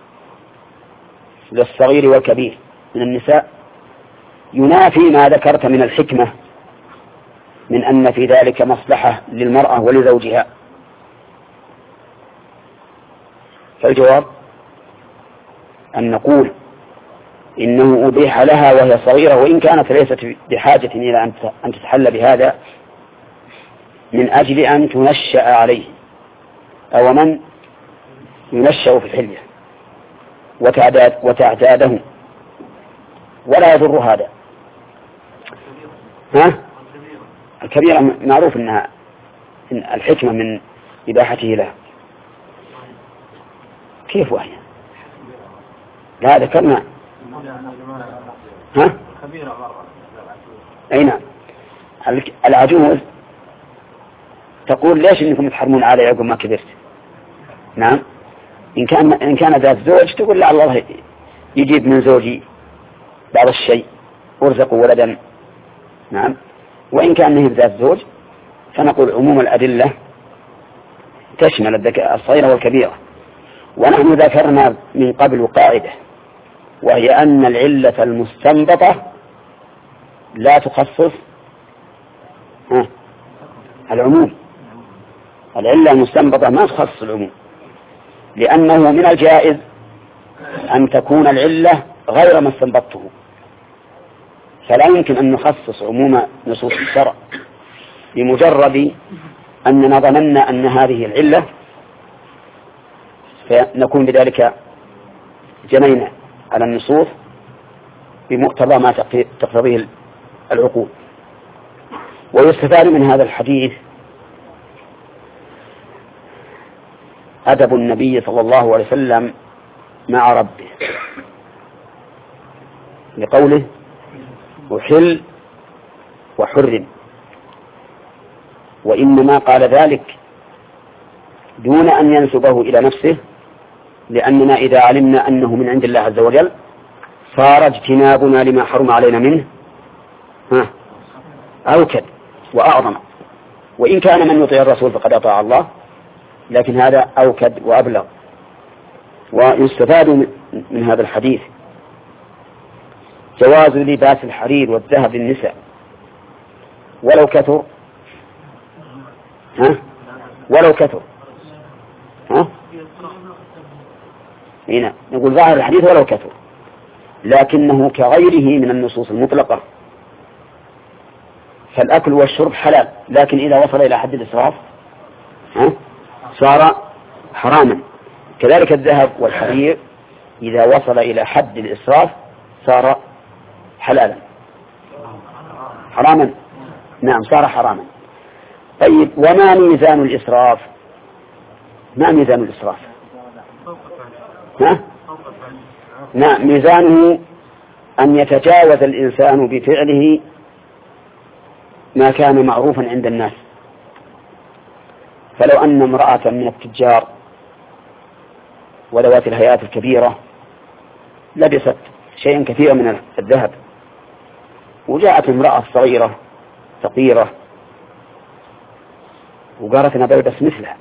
C: للصغير والكبير من النساء ينافي ما ذكرت من الحكمة من أن في ذلك مصلحة للمرأة ولزوجها. فالجواب أن نقول إنه أبيح لها وهي صغيرة وإن كانت ليست بحاجة إلى أن تتحل بهذا من أجل أن تنشأ عليه أو من ينشأ في الحلية وتعداد وتعداده ولا يضر هذا. ها؟ الكبيرة معروف أنها إن الحكمة من إباحته له. كيف وهي؟ لا ذكرنا. ها؟ أي نعم. العجوز تقول ليش إنكم تحرمون علي عقب ما كبرت؟ نعم. إن كان إن كان ذات زوج تقول لا الله يجيب من زوجي بعض الشيء ورزقوا ولدا. نعم. وإن كان نهي ذات زوج فنقول عموم الأدلة تشمل الذكاء الصغيرة والكبيرة. ونحن ذكرنا من قبل قاعدة وهي أن العلة المستنبطة لا تخصص العموم. العلة المستنبطة ما تخصص العموم لأنه من الجائز أن تكون العلة غير ما استنبطته. فلا يمكن أن نخصص عموم نصوص الشرع بمجرد أننا ظننا أن هذه العلة فنكون بذلك جنينا على النصوص بمقتضى ما تقتضيه العقول. ويستفاد من هذا الحديث أدب النبي صلى الله عليه وسلم مع ربه لقوله أحل وحرم. وإنما قال ذلك دون أن ينسبه إلى نفسه لأننا إذا علمنا أنه من عند الله عز وجل صار اجتنابنا لما حرم علينا منه ها أوكد وأعظم. وإن كان من يطيع الرسول فقد أطاع الله لكن هذا أوكد وأبلغ. ويستفاد من هذا الحديث جواز لباس الحرير والذهب للنساء ولو كثر ها ولو كثر ها هنا نقول ظاهر الحديث ولو كثر لكنه كغيره من النصوص المطلقة. فالأكل والشرب حلال لكن إذا وصل إلى حد الإسراف ها صار حراما. كذلك الذهب والحرير إذا وصل إلى حد الإسراف صار حلالا حراما. نعم صار حراما. طيب وما ميزان الإسراف؟ ما ميزان الإسراف؟ ها؟ نعم ميزانه أن يتجاوز الإنسان بفعله ما كان معروفا عند الناس. فلو أن امرأة من التجار وذوات الهيئات الكبيرة لبست شيئا كثيرا من الذهب وجاءت امرأة صغيرة فقيرة وقالت أنا بلبس مثلها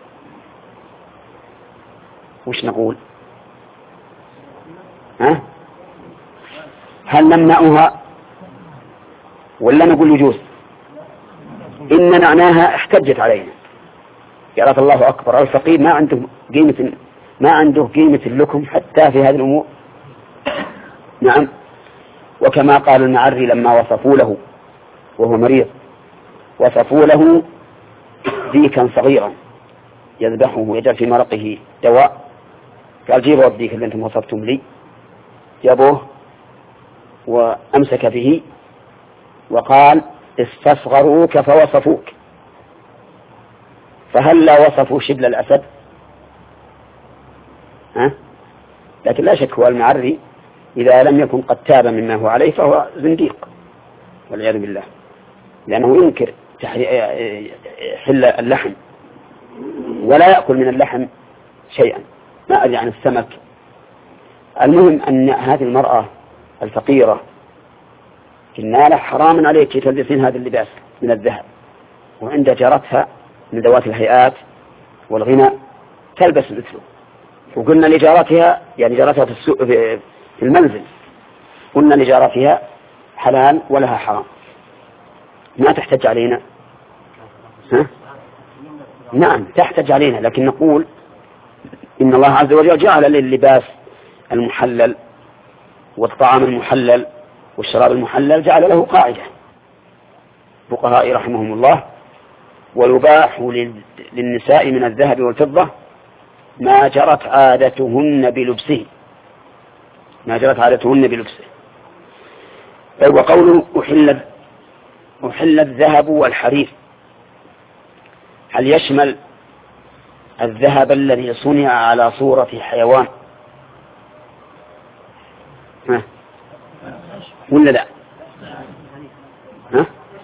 C: وش نقول؟ ها؟ هل نمنعها ولا نقول يجوز؟ إن معناها احتجت علينا قالت الله أكبر الفقير ما عنده قيمة ما عنده قيمة لكم حتى في هذه الأمور. نعم وكما قال المعري لما وصفوا له وهو مريض وصفوا له ديكا صغيرا يذبحه ويجعل في مرقه دواء، قال جيبوا الديك اللي انتم وصفتم لي، جابوه وأمسك به وقال استصغروك فوصفوك، فهل لا وصفوا شبل الأسد؟ ها؟ لكن لا شك هو المعري إذا لم يكن قد تاب مما هو عليه فهو زنديق والعياذ بالله، لأنه ينكر حل اللحم ولا يأكل من اللحم شيئا، ما أدري عن السمك. المهم أن هذه المرأة الفقيرة في النالة حرام عليك تلبسين هذا اللباس من الذهب، وعند جارتها من ذوات الهيئات والغنى تلبس مثله. وقلنا لجارتها يعني جارتها في السوق في المنزل قلنا لجارتها حلال ولها حرام، ما تحتج علينا. ها؟ نعم تحتج علينا، لكن نقول إن الله عز وجل جعل لللباس المحلل والطعام المحلل والشراب المحلل جعل له قاعدة فقهاء رحمهم الله: ويباح للنساء من الذهب والفضة ما جرت عادتهن بلبسه، ما جرت عادتهن بلبسه. وقوله أحل أحل الذهب والحرير، هل يشمل الذهب الذي صنع على صورة حيوان؟ ها؟ ولا لا؟ ها؟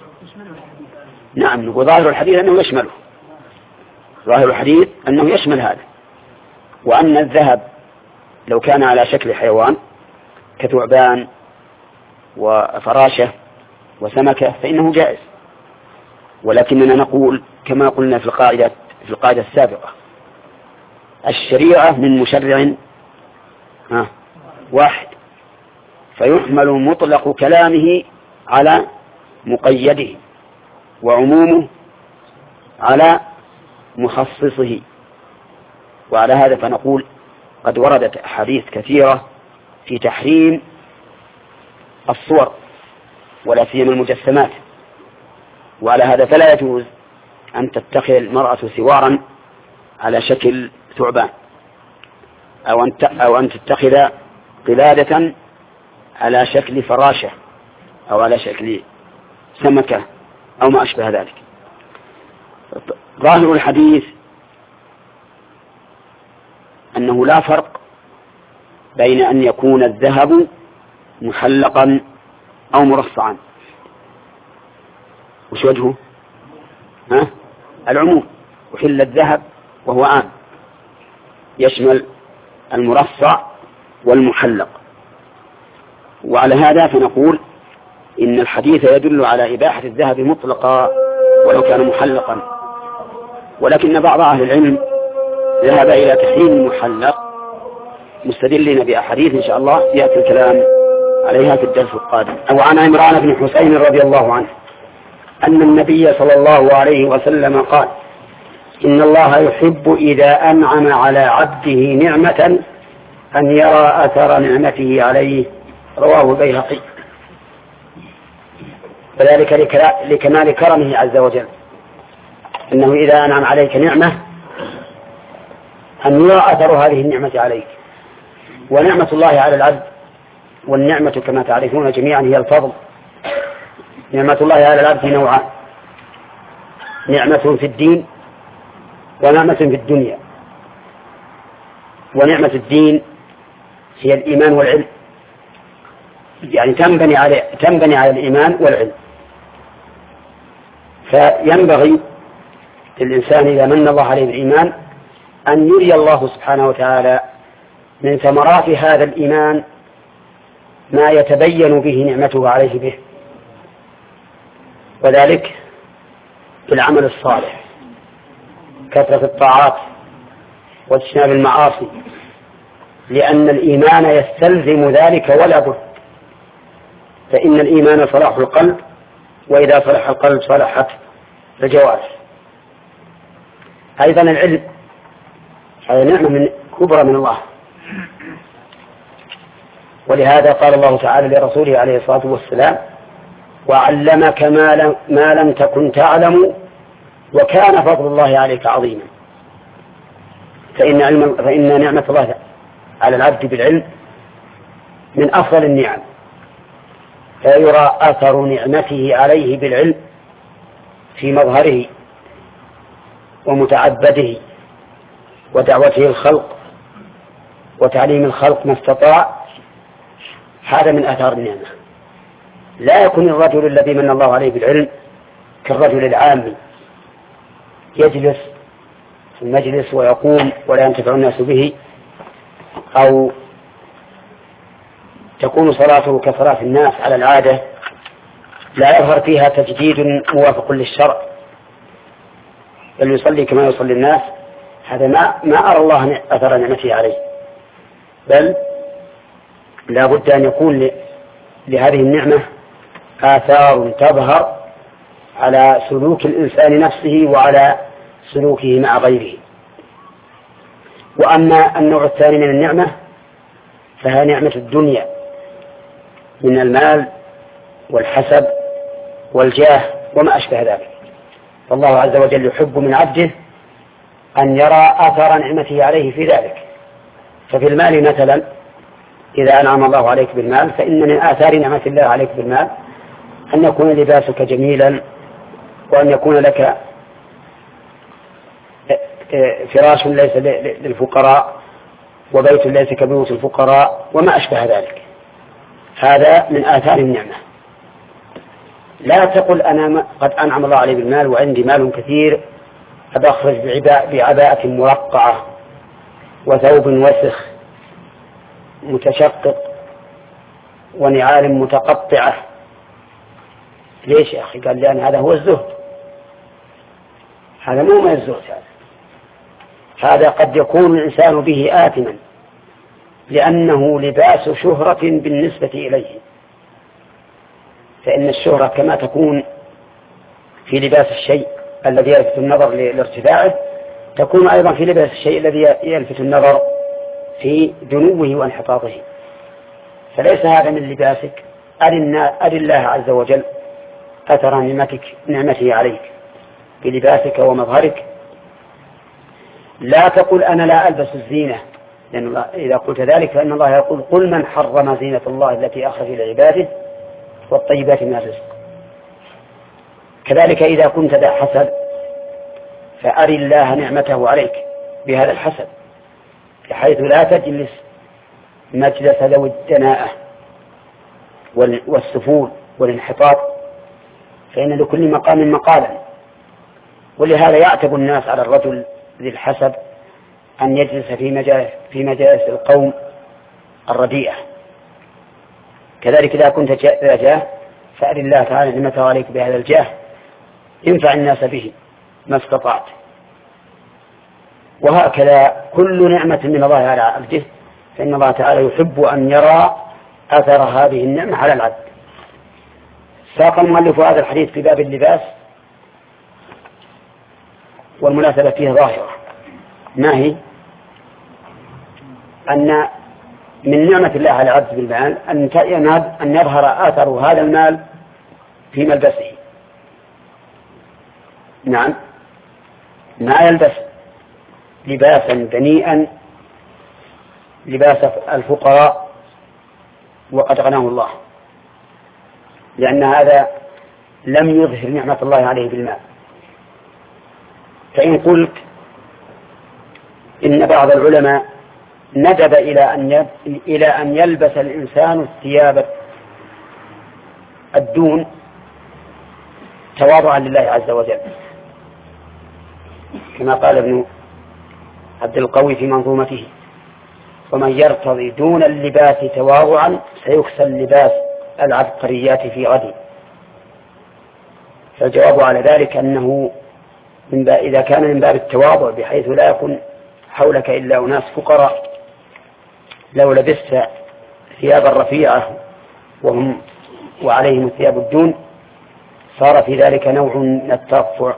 C: نعم، وظاهر الحديث أنه يشمله، ظاهر الحديث أنه يشمل هذا، وأن الذهب لو كان على شكل حيوان كثعبان وفراشة وسمكة فإنه جائز، ولكننا نقول كما قلنا في القاعدة في القاعدة السابقة: الشريعة من مشرع ها واحد، فيحمل مطلق كلامه على مقيده وعمومه على مخصصه. وعلى هذا فنقول قد وردت أحاديث كثيرة في تحريم الصور ولا سيما المجسمات، وعلى هذا فلا يجوز أن تتخذ المرأة سوارا على شكل ثعبان، أو أن أو أن تتخذ قلادة على شكل فراشة أو على شكل سمكة أو ما أشبه ذلك. ظاهر الحديث أنه لا فرق بين أن يكون الذهب محلقا أو مرصعا. وش وجهه؟ ها؟ العموم، وحل الذهب وهو عام يشمل المرصع والمحلق. وعلى هذا فنقول إن الحديث يدل على إباحة الذهب مطلقا ولو كان محلقا، ولكن بعض أهل العلم ذهب إلى تحريم المحلق مستدلين بأحاديث إن شاء الله يأتي الكلام عليها في الدرس القادم. أو عن عمران بن حسين رضي الله عنه أن النبي صلى الله عليه وسلم قال: إن الله يحب إذا أنعم على عبده نعمة أن يرى أثر نعمته عليه، رواه البيهقي. وذلك لكمال كرمه عز وجل، أنه إذا أنعم عليك نعمة أن يرى أثر هذه النعمة عليك. ونعمة الله على العبد، والنعمة كما تعرفون جميعا هي الفضل. نعمة الله على العبد نوعان: نعمة في الدين ونعمة في الدنيا. ونعمة الدين هي الإيمان والعلم، يعني تنبني على تنبني على الإيمان والعلم. فينبغي للإنسان إذا من الله عليه بالإيمان أن يري الله سبحانه وتعالى من ثمرات هذا الإيمان ما يتبين به نعمته عليه به، وذلك في العمل الصالح، كثرة الطاعات واجتناب المعاصي، لأن الإيمان يستلزم ذلك ولا بد. فإن الإيمان صلاح القلب، وإذا صلح القلب صلحت الجوارح. أيضا العلم هذا نعمة من كبرى من الله، ولهذا قال الله تعالى لرسوله عليه الصلاة والسلام: وعلمك ما لم, ما لم تكن تعلم وكان فضل الله عليك عظيما. فإن, علم فإن نعمة الله على العبد بالعلم من أفضل النعم، فيرى أثر نعمته عليه بالعلم في مظهره ومتعبده ودعوته الخلق وتعليم الخلق ما استطاع. هذا من آثار النعمة. لا يكون الرجل الذي من الله عليه بالعلم كالرجل العامي يجلس في المجلس ويقوم ولا ينتفع الناس به، أو تكون صلاته كصلاة الناس على العادة لا يظهر فيها تجديد موافق للشرع، بل يصلي كما يصلي الناس. هذا ما, ما أرى الله أثر نعمته عليه، بل لا بد أن يكون لهذه النعمة آثار تظهر على سلوك الإنسان نفسه وعلى سلوكه مع غيره. وأما النوع الثاني من النعمة فهي نعمة الدنيا من المال والحسب والجاه وما أشبه ذلك. فالله عز وجل يحب من عبده أن يرى آثار نعمته عليه في ذلك. ففي المال مثلا إذا أنعم الله عليك بالمال فإن من آثار نعمة الله عليك بالمال أن يكون لباسك جميلا، وأن يكون لك فراش ليس للفقراء وبيت ليس كبيوت الفقراء وما أشبه ذلك. هذا من آثار النعمة. لا تقل أنا قد أنعم الله علي بالمال وعندي مال كثير أخرج بعباءة مرقعة وثوب وسخ متشقق ونعال متقطعة. ليش يا أخي؟ قال لأن هذا هو الزهد. هذا مو من الزهد. هذا هذا قد يكون الإنسان به آثما لأنه لباس شهرة بالنسبة إليه. فإن الشهرة كما تكون في لباس الشيء الذي يلفت النظر لارتفاعه تكون أيضا في لباس الشيء الذي يلفت النظر في دنوه وانحطاطه. فليس هذا من لباسك. أرِ الله عز وجل أثر نعمتك نعمته عليك بلباسك ومظهرك. لا تقل أنا لا ألبس الزينة، لأن إذا قلت ذلك فإن الله يقول قل من حرم زينة الله التي أخرج لعباده والطيبات من الرزق. كذلك إذا كنت ذا حسد فأرِ الله نعمته عليك بهذا الحسد، بحيث لا تجلس مجلس ذوي الدناءة والسفول والانحطاط، فإن لكل مقام مقالا. ولهذا يعتب الناس على الرجل ذي الحسد أن يجلس في مجالس, في مجالس القوم الرديئة. كذلك إذا كنت ذا جاه فأرِ الله تعالى نعمته عليك بهذا الجاه ينفع الناس به ما استطعت. وهكذا كل نعمة من الله على عبده فإن الله تعالى يحب أن يرى أثر هذه النعمة على العبد. ساق المؤلف هذا الحديث في باب اللباس، والمناسبة فيه ظاهرة. ما هي؟ أن من نعمة الله على العبد بالمال أن يظهر آثر هذا المال في ملبسه. نعم، ما يلبس لباسا دنيئا لباس الفقراء وقد غناه الله، لأن هذا لم يظهر نعمة الله عليه بالمال. فإن قلت إن بعض العلماء ندب إلى أن إلى أن يلبس الإنسان الثياب الدون تواضعا لله عز وجل، كما قال ابن عبد القوي في منظومته: ومن يرتضي دون اللباس تواضعا سيكسى اللباس العبقريات في غد. فالجواب على ذلك أنه من إذا كان من باب التواضع بحيث لا يكون حولك إلا أناس فقراء، لو لبست ثيابا رفيعة وهم وعليهم الثياب الدون صار في ذلك نوع من الترفع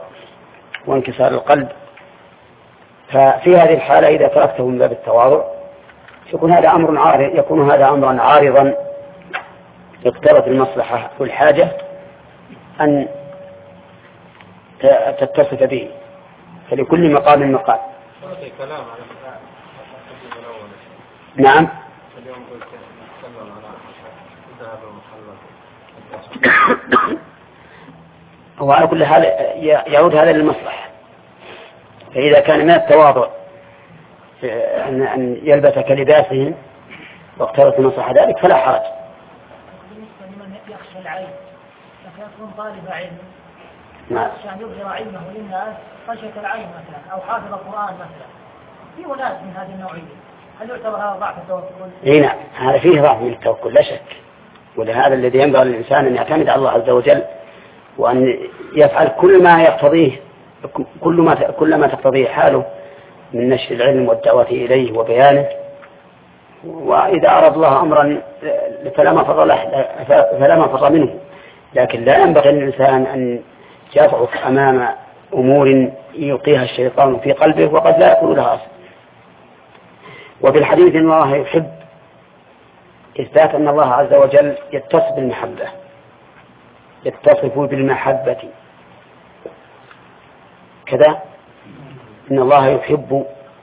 C: وانكسار القلب. ففي هذه الحالة إذا تركته من باب التواضع يكون هذا أمر عارض يكون هذا أمرا عارضا اقتضت المصلحة والحاجة أن تتصف به، فلكل مقام مقال. نعم. وعلى كل حال يعود هذا للمصلحة، فإذا كان من التواضع أن يلبس كلباسهم واقترت المصلحة ذلك فلا حرج.
D: بالنسبة لمن يخشى العين، فيكون طالب علم يخشى أن يظهر علمه للناس خشية العين مثلا، أو حافظ القرآن مثلا، في ناس من هذه النوعية، هل يعتبر هذا ضعف التوكل؟
C: اي نعم، هذا فيه ضعف من التوكل لا شك، ولهذا الذي ينبغي للإنسان أن يعتمد على الله عز وجل، وأن يفعل كل ما يقتضيه كل ما كل ما تقتضيه حاله من نشر العلم والدعوة إليه وبيانه. وإذا أراد الله أمرا فلا مفر له فلا مفر منه، لكن لا ينبغي للإنسان أن يضعف أمام أمور يلقيها الشيطان في قلبه وقد لا يكون لها أصل. وفي الحديث إن الله يحب إثبات أن الله عز وجل يتصف بالمحبة، يتصف بالمحبة كذا، إن الله يحب.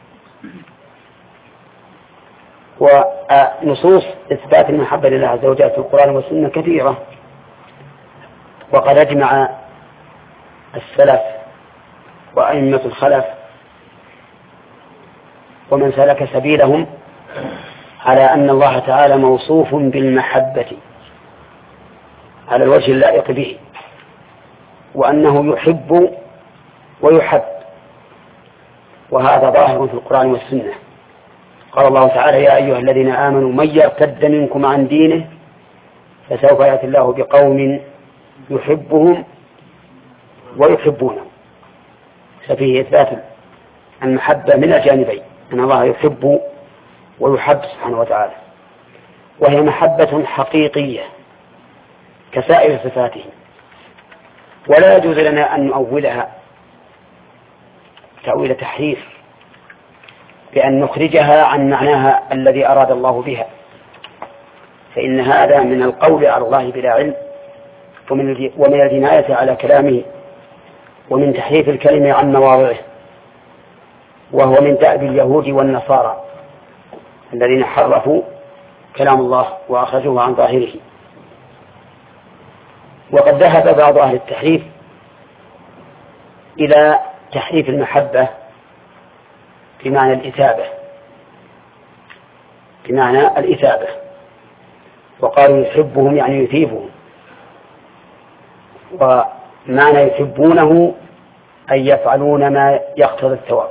C: ونصوص إثبات المحبة لله عز وجل في القرآن والسنة كثيرة، وقد أجمع السلف وأئمة الخلف ومن سلك سبيلهم على أن الله تعالى موصوف بالمحبة على الوجه اللائق به، وأنه يحب ويحب، وهذا ظاهر في القرآن والسنة. قال الله تعالى: يا أيها الذين آمنوا من يرتد منكم عن دينه فسوف يأتي الله بقوم يحبهم ويحبونه. ففيه إثبات المحبة من الجانبين، أن الله يحب ويحب سبحانه وتعالى، وهي محبة حقيقية كسائر صفاته، ولا يجوز لنا أن نؤولها تأويل تحريف بأن نخرجها عن معناها الذي أراد الله بها، فإن هذا من القول على الله بلا علم، ومن الجناية على كلامه، ومن تحريف الكلمة عن مواضعه، وهو من دأب اليهود والنصارى الذين حرفوا كلام الله وأخرجوه عن ظاهره. وقد ذهب بعض أهل التحريف إلى تحريف المحبة بمعنى الإثابة بمعنى الإثابة وقالوا يحبهم يعني يثيبهم، ومعنى يحبونه أن يفعلون ما يقتضي الثواب،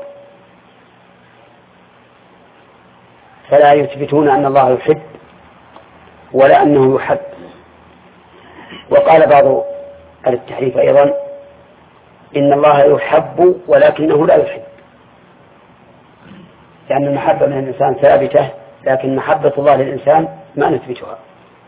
C: فلا يثبتون أن الله يحب ولا أنه يحب. وقال بعض أهل التحريف أيضا إن الله يحب ولكنه لا يحب، لأن المحبة من الإنسان ثابتة، لكن محبة الله للإنسان ما نثبتها.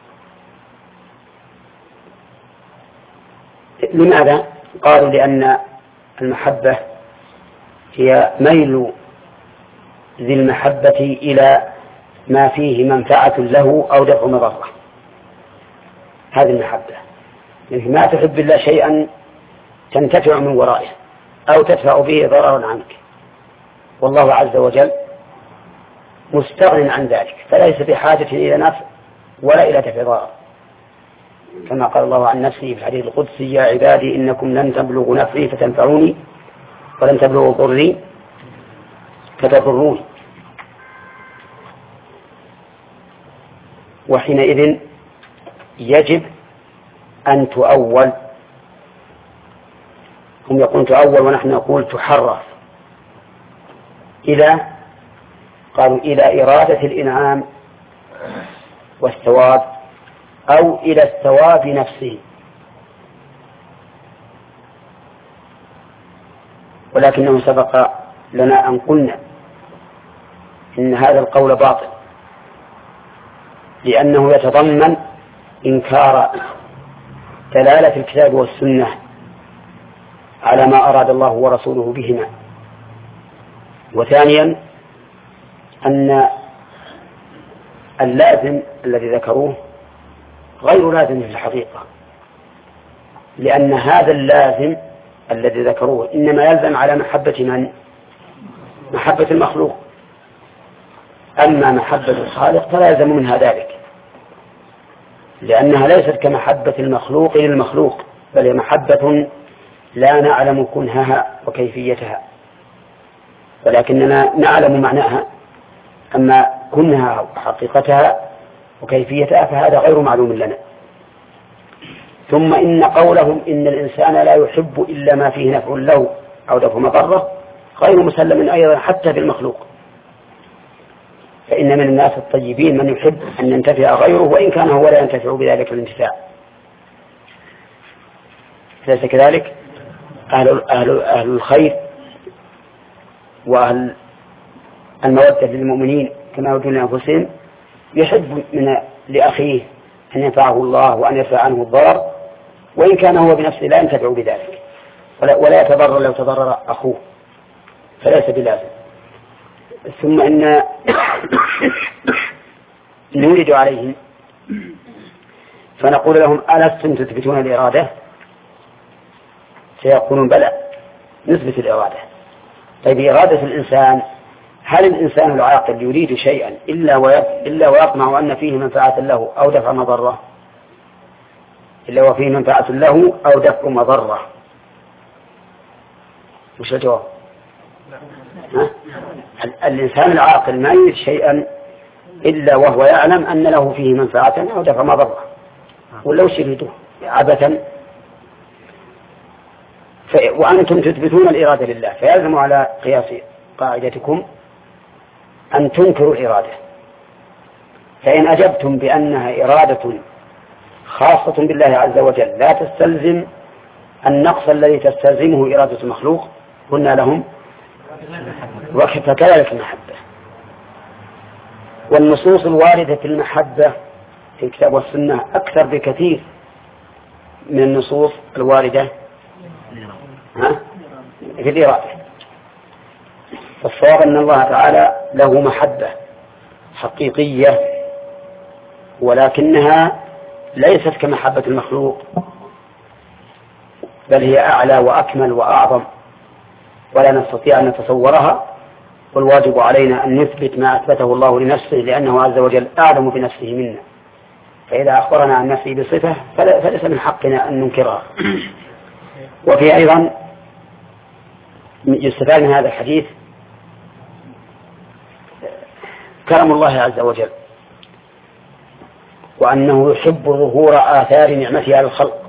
C: لماذا؟ قالوا لأن المحبة هي ميل ذي المحبة إلى ما فيه منفعة له أو دفع مضرة. هذه المحبة، يعني ما تحب الله شيئا تنتفع من ورائه أو تدفع به ضررا عنك، والله عز وجل مستغن عن ذلك، فليس بحاجة إلى نفع ولا إلى دفع ضرر، كما قال الله عن نفسه في الحديث القدسي: يا عبادي إنكم لن تبلغوا نفعي فتنفعوني ولن تبلغوا ضري فتضروني. وحينئذ يجب أن تؤول، هم يقولون تؤول ونحن نقول تحرف، إلى قالوا إلى إرادة الإنعام والثواب أو إلى الثواب نفسه، ولكنه سبق لنا أن قلنا إن هذا القول باطل، لأنه يتضمن إنكار دلالة الكتاب والسنة على ما أراد الله ورسوله بهما. وثانيا أن اللازم الذي ذكروه غير لازم في الحقيقة، لأن هذا اللازم الذي ذكروه إنما يلزم على محبة من؟ محبة المخلوق. أما محبة الخالق فلا يلزم منها ذلك، لأنها ليست كمحبة المخلوق للمخلوق، بل هي محبة لا نعلم كنهها وكيفيتها، ولكننا نعلم معناها، أما كنها وحقيقتها وكيفيتها فهذا غير معلوم لنا. ثم إن قولهم إن الإنسان لا يحب إلا ما فيه نفع له أو دفع مضرة غير مسلم أيضا حتى بالمخلوق، فإن من الناس الطيبين من يحب أن ينتفع غيره وإن كان هو لا ينتفع بذلك الانتفاع. ليس كذلك؟ أهل, أهل, أهل الخير وأهل المودة للمؤمنين كما يودون لأنفسهم يحب من لأخيه أن ينفعه الله وأن يرفع عنه الضرر وإن كان هو بنفسه لا ينتفع بذلك ولا, ولا يتضرر لو تضرر أخوه، فليس بلازم. ثم إن نولد عليهم فنقول لهم ألستم تثبتون الإرادة؟ سيقولون بلى نثبت الإرادة. طيب إرادة الإنسان، هل الإنسان العاقل يريد شيئا إلا إلا ويطمع أن فيه منفعة له أو دفع مضرة؟ إلا وفيه منفعة له أو دفع مضرة؟ وش الجواب؟ الإنسان العاقل ما يريد شيئا إلا وهو يعلم أن له فيه منفعة أو دفع مضرة، ولا وش يريده عبثا؟ وأنتم تثبتون الإرادة لله، فيلزم على قياس قاعدتكم أن تنكروا الإرادة. فإن أجبتم بأنها إرادة خاصة بالله عز وجل لا تستلزم النقص الذي تستلزمه إرادة المخلوق قلنا لهم فكذلك المحبة. والنصوص الواردة في المحبة في الكتاب والسنة أكثر بكثير من النصوص الواردة في الإرادة. فالصواب أن الله تعالى له محبة حقيقية، ولكنها ليست كمحبة المخلوق، بل هي أعلى وأكمل وأعظم ولا نستطيع أن نتصورها. والواجب علينا أن نثبت ما أثبته الله لنفسه، لأنه عز وجل أعلم بنفسه منا، فإذا أخبرنا عن نفسه بصفة فليس من حقنا أن ننكرها. وفي أيضا يستفاد من هذا الحديث كرم الله عز وجل، وأنه يحب ظهور آثار نعمته على الخلق،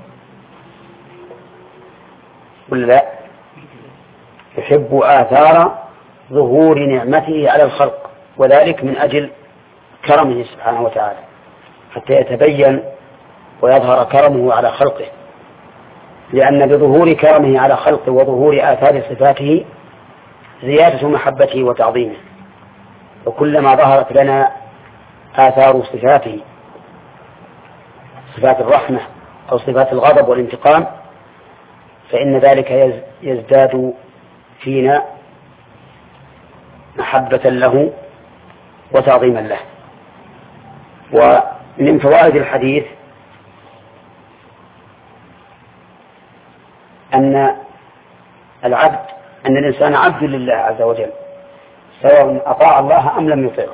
C: ولا لا؟ يحب آثار ظهور نعمته على الخلق، وذلك من أجل كرمه سبحانه وتعالى، حتى يتبين ويظهر كرمه على خلقه، لأن بظهور كرمه على خلقه وظهور آثار صفاته زيادة محبته وتعظيمه. وكلما ظهرت لنا آثار صفاته، صفات الرحمة أو صفات الغضب والانتقام، فإن ذلك يزداد فينا محبة له وتعظيما له. ومن فوائد الحديث أن العبد أن الإنسان عبد لله عز وجل، سواء أطاع الله أم لم يطيعه،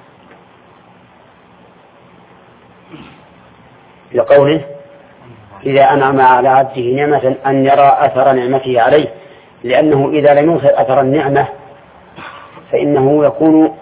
C: لقوله إذا أنعم على عبده نعمة أن يرى أثر نعمته عليه، لأنه إذا لم يظهر أثر النعمة فإنه يكون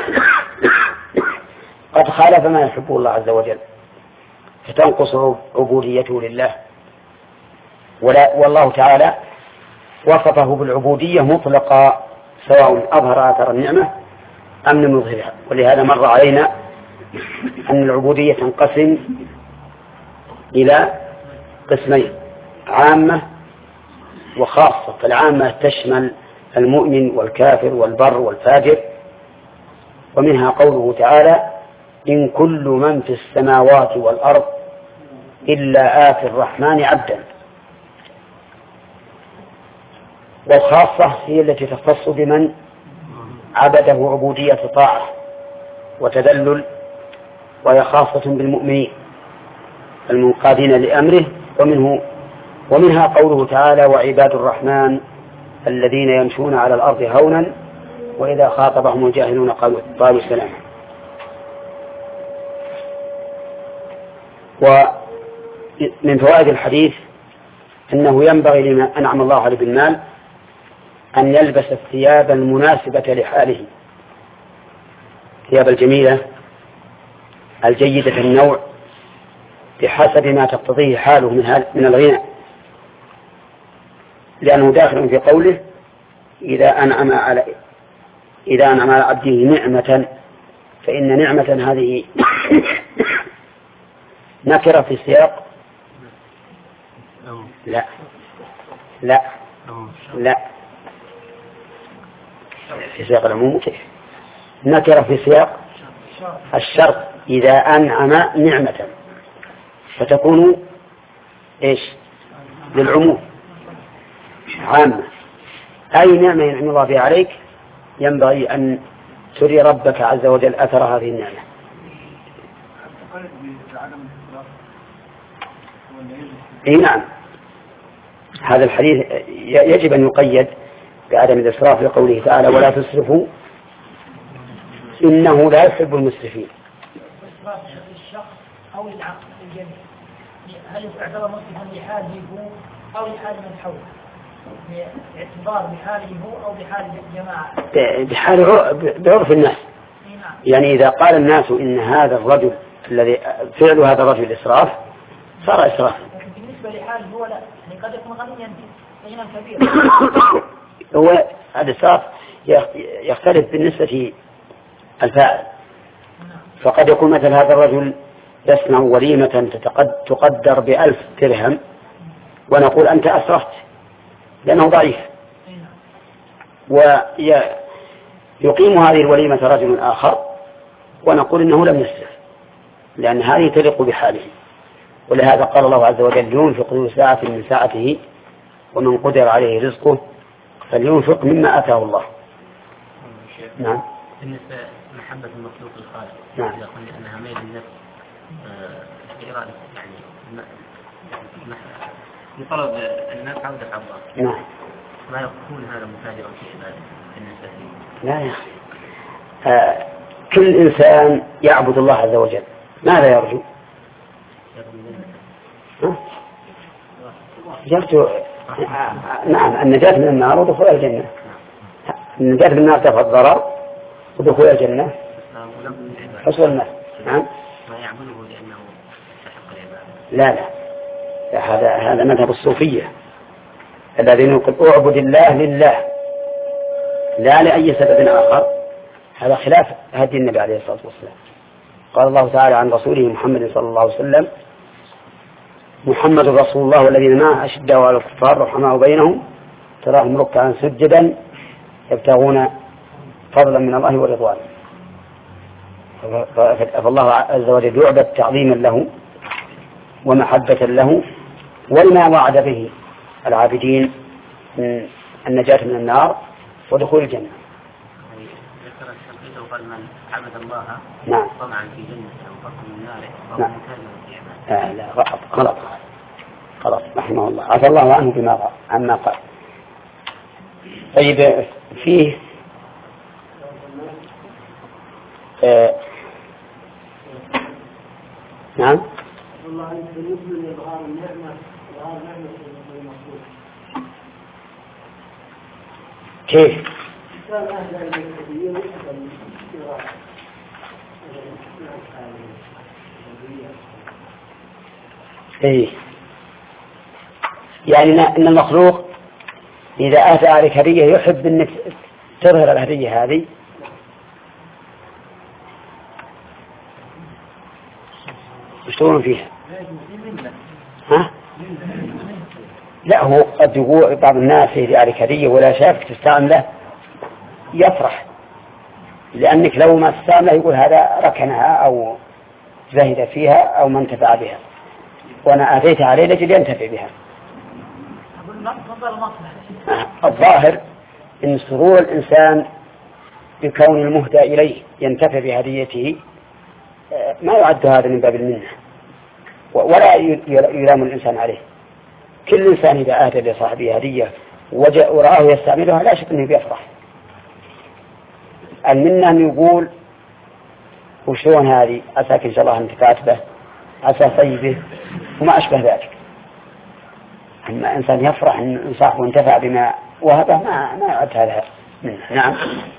C: قد خالف ما يحبه الله عز وجل، فتنقص عبوديته لله. ولا والله تعالى وصفه بالعبودية مطلقا، سواء أظهر أثر النعمة أم لم يظهرها. ولهذا مر علينا أن العبودية تنقسم إلى قسمين، عامة وخاصة. فالعامة تشمل المؤمن والكافر والبر والفاجر، ومنها قوله تعالى إن كل من في السماوات والأرض إلا آتي الرحمن عبدا. والخاصة هي التي تختص بمن عبده عبودية طاعة وتذلل وهي خاصة بالمؤمنين المنقادين لأمره. ومنه ومنها قوله تعالى: وعباد الرحمن الذين يمشون على الأرض هونا وإذا خاطبهم الجاهلون قالوا سلاما. ومن فوائد الحديث أنه ينبغي لمن أنعم الله عليه بالمال أن يلبس الثياب المناسبة لحاله، الثياب الجميلة الجيدة النوع بحسب ما تقتضيه حاله من الغنى، لأنه داخل في قوله: إذا أنعم على إذا أنعم على عبده نعمة، فإن نعمة هذه نكرة في سياق لا لا لا في سياق العموم كيف نكرة في سياق الشرط. إذا أنعم نعمة فتكون إيش للعموم عامة. أي نعمة ينعم الله بها عليك ينبغي أن تري ربك عز وجل أثر هذه النعمة. اي نعم، هذا الحديث يجب أن يقيد بعدم الإسراف لقوله تعالى: ولا تسرفوا إنه لا يحب المسرفين.
D: الشخص أو العقل الجميع هل يعتبر مسرفا لحاله هو أو لحال من حوله، باعتبار بحاله هو أو بحال الجماعة؟
C: بحال بعرف الناس. يعني إذا قال الناس إن هذا الرجل الذي فعل هذا الرجل إسراف صار إسراف.
D: لكن بالنسبة لحاله هو لا، يعني قد يكون غنيا غنى كبير.
C: هو الإسراف يختلف بالنسبة الفاعل، فقد يكون مثل هذا الرجل يصنع وليمة تقدر بألف درهم ونقول أنت أسرفت لأنه ضعيف، ويقيم هذه الوليمة رجل آخر ونقول إنه لم يسرف لأن هذه تليق بحاله. ولهذا قال الله عز وجل: ينفق ذو ساعة من ساعته ومن قدر عليه رزقه فلينفق مما آتاه الله. نعم.
B: بالنسبة لمحبة المخلوق الخالق،
C: نعم،
B: إذا قلنا أنها ميل النفس بإرادة يعني لطلب الناس عودة الله،
C: نعم،
B: ما يكون هذا مفاجرا في عباده بالنسبة لي؟
C: لا يا أخي، آه كل إنسان يعبد الله عز وجل ماذا يرجو؟ يرجو نعم النجاة من النار ودخول الجنة. النجاة من النار تفضل الضرر ودخول الجنة حصول النار. نعم.
B: ما يعبده لأنه يستحق العبادة.
C: لا لا، هذا هذا مذهب الصوفية الذين يقول اعبد الله لله لا لأي سبب آخر. هذا خلاف هدي النبي عليه الصلاة والسلام. قال الله تعالى عن رسوله محمد صلى الله عليه وسلم: محمد رسول الله والذين معه أشداء على الكفار رحماء بينهم تراهم ركعا سجدا يبتغون فضلا من الله ورضوانه. فالله عز وجل يعبد تعظيما له ومحبة له ولما وعد به العابدين من النجاة من النار ودخول الجنة.
B: ذكر الشرقية وقال: من عبد الله
C: نعم
B: طمعا في جنة أو فرق من ناره أو
C: نعم.
B: من
C: آه لا غلط غلط رحمه الله، عفى الله عنه بما عما قال. طيب فيه آه نعم كيف إيه؟ يعني أن المخلوق إذا أتى عليك هدية يحب أنك تظهر الهدية هذه. وش تقولون فيها؟ ها؟ لا، هو قد يقول بعض الناس إذا عليك هدية ولا شافك تستعمله يفرح، لأنك لو ما تستعمله يقول هذا ركنها أو زهد فيها أو ما انتفع بها، وأنا آتيت عليه لجل ينتفع بها. الظاهر إن سرور الإنسان بكون المهدى إليه ينتفع بهديته ما يعد هذا من باب المنة ولا يلام الإنسان عليه. كل إنسان إذا أهدى لصاحبه هدية ورآه يستعملها لا شك أنه بيفرح. المنة أن يقول وشلون هذه عساك إن شاء الله أنت كاتبه عسى طيبه وما أشبه ذلك. أما إنسان يفرح أن صاحبه انتفع بما وهبه ما ما يعد هذا منه. نعم.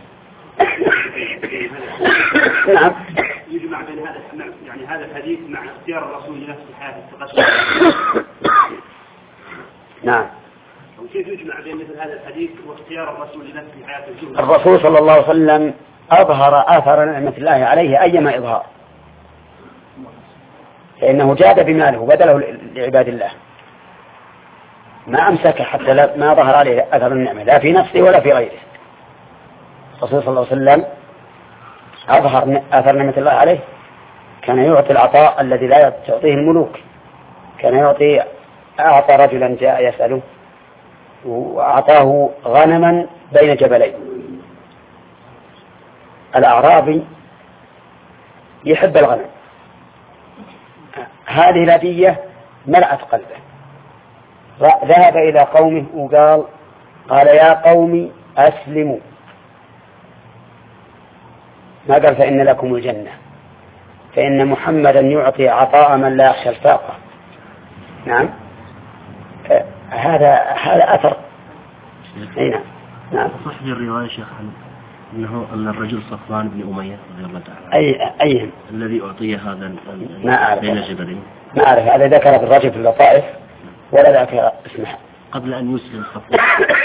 C: نعم.
B: يجمع بين هذا يعني هذا الحديث مع اختيار الرسول لنفسه حياة التقشف.
C: نعم.
B: وكيف يجمع بين مثل هذا الحديث واختيار الرسول لنفسه حياة الزهد؟
C: الرسول صلى الله عليه وسلم أظهر آثار نعمة الله عليه أيما إظهار، فإنه جاد بماله وبذله لعباد الله، ما أمسك حتى ما ظهر عليه أثر النعمة لا في نفسه ولا في غيره. الرسول صلى الله عليه وسلم أظهر آثار نعمة الله عليه، كان يعطي العطاء الذي لا تعطيه الملوك. كان يعطي أعطى رجلا جاء يسأله وأعطاه غنما بين جبلين. الأعرابي يحب الغنم، هذه الهدية ملأت قلبه، ذهب إلى قومه وقال قال يا قوم أسلموا، ما قال فإن لكم الجنة، فإن محمدا يعطي عطاء من لا يخشى الفاقة. نعم. هذا هذا أثر. أي نعم. نعم.
E: صح الرواية شيخ أنه أن الرجل صفوان بن أمية رضي الله تعالى
C: أي أي
E: الذي أعطي هذا
C: ما
E: بين جبلين.
C: ما أعرف هذا ذكر في الرجل في اللطائف ولا ذكر اسمها
E: قبل أن يسلم صفوان.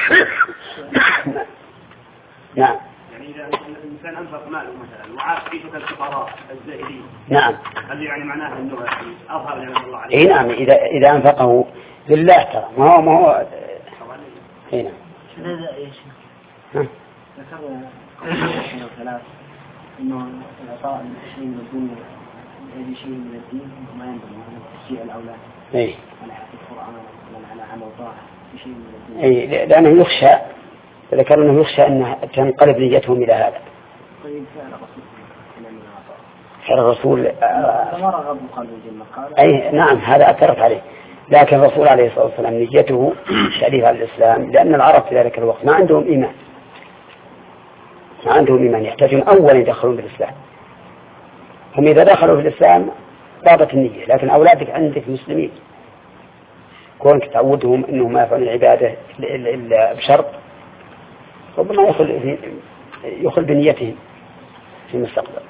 C: نعم.
B: يعني إذا الإنسان أنفق ماله مثلا وعاش كيفة الفقراء الزائرين.
C: نعم.
B: هل يعني معناه أنه أظهر نعمة الله عليه؟
C: إيه نعم. إذا إذا أنفقه لله ترى ما هو ما هو. إيه نعم.
E: هذا إيش؟
C: ها.
E: ذكرنا قبل ثلاث إنه العطاء شيء من الدنيا هذه شيء من الدين ما ينبغي أن تشجيع الأولاد.
C: إيه.
E: على حفظ القرآن ولا على عمل طاعة شيء من الدين.
C: إيه لأنه يخشى ذكر أنه يخشى أن تنقلب نيتهم إلى هذا.
E: طيب فعل الرسول من العطاء.
C: فعل الرسول.
E: ما رغب قلبه جل قال.
C: أي نعم هذا أثرت عليه، لكن الرسول عليه الصلاة والسلام نيته شريفة على الإسلام، لأن العرب في ذلك الوقت ما عندهم إيمان، ما عندهم إيمان، يحتاجون أولا يدخلون بالإسلام. هم إذا دخلوا في الإسلام طابت النية، لكن أولادك عندك مسلمين كونك تعودهم أنهم ما يفعلون العبادة إلا بشرط ربما يخل يخل بنيتهم في المستقبل.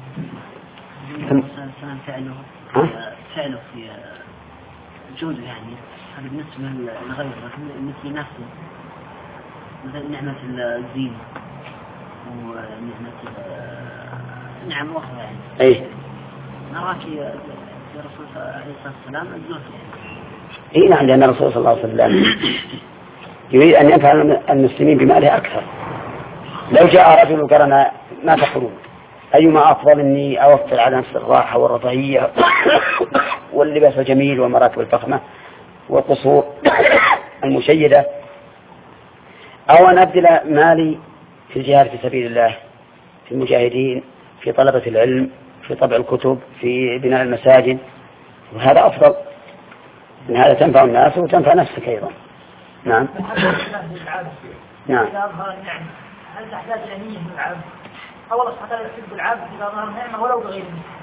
E: فعله فعله في الجوز يعني هذا بالنسبة لغيره، بالنسبة لنفسه مثل نعمة الزينة ونعمة نعم أخرى يعني.
C: أي.
E: نراك يا رسول الله عليه الصلاة والسلام الزهد يعني.
C: إيه نعم، لأن الرسول صلى الله عليه وسلم يريد أن ينفع المسلمين بماله أكثر. لو جاء رجل وقال ما تقولون أيما أفضل إني أوفر على نفس الراحة والرفاهية واللباس الجميل والمراكب الفخمة والقصور المشيدة، أو أن أبدل مالي في الجهاد في سبيل الله، في المجاهدين، في طلبة العلم، في طبع الكتب، في بناء المساجد، وهذا أفضل من هذا، تنفع الناس وتنفع نفسك أيضا. نعم. نعم.
D: هل تحتاج إلى نية من العبد؟ أول صحة يحب العبد إذا ظهر النعمة ولو بغير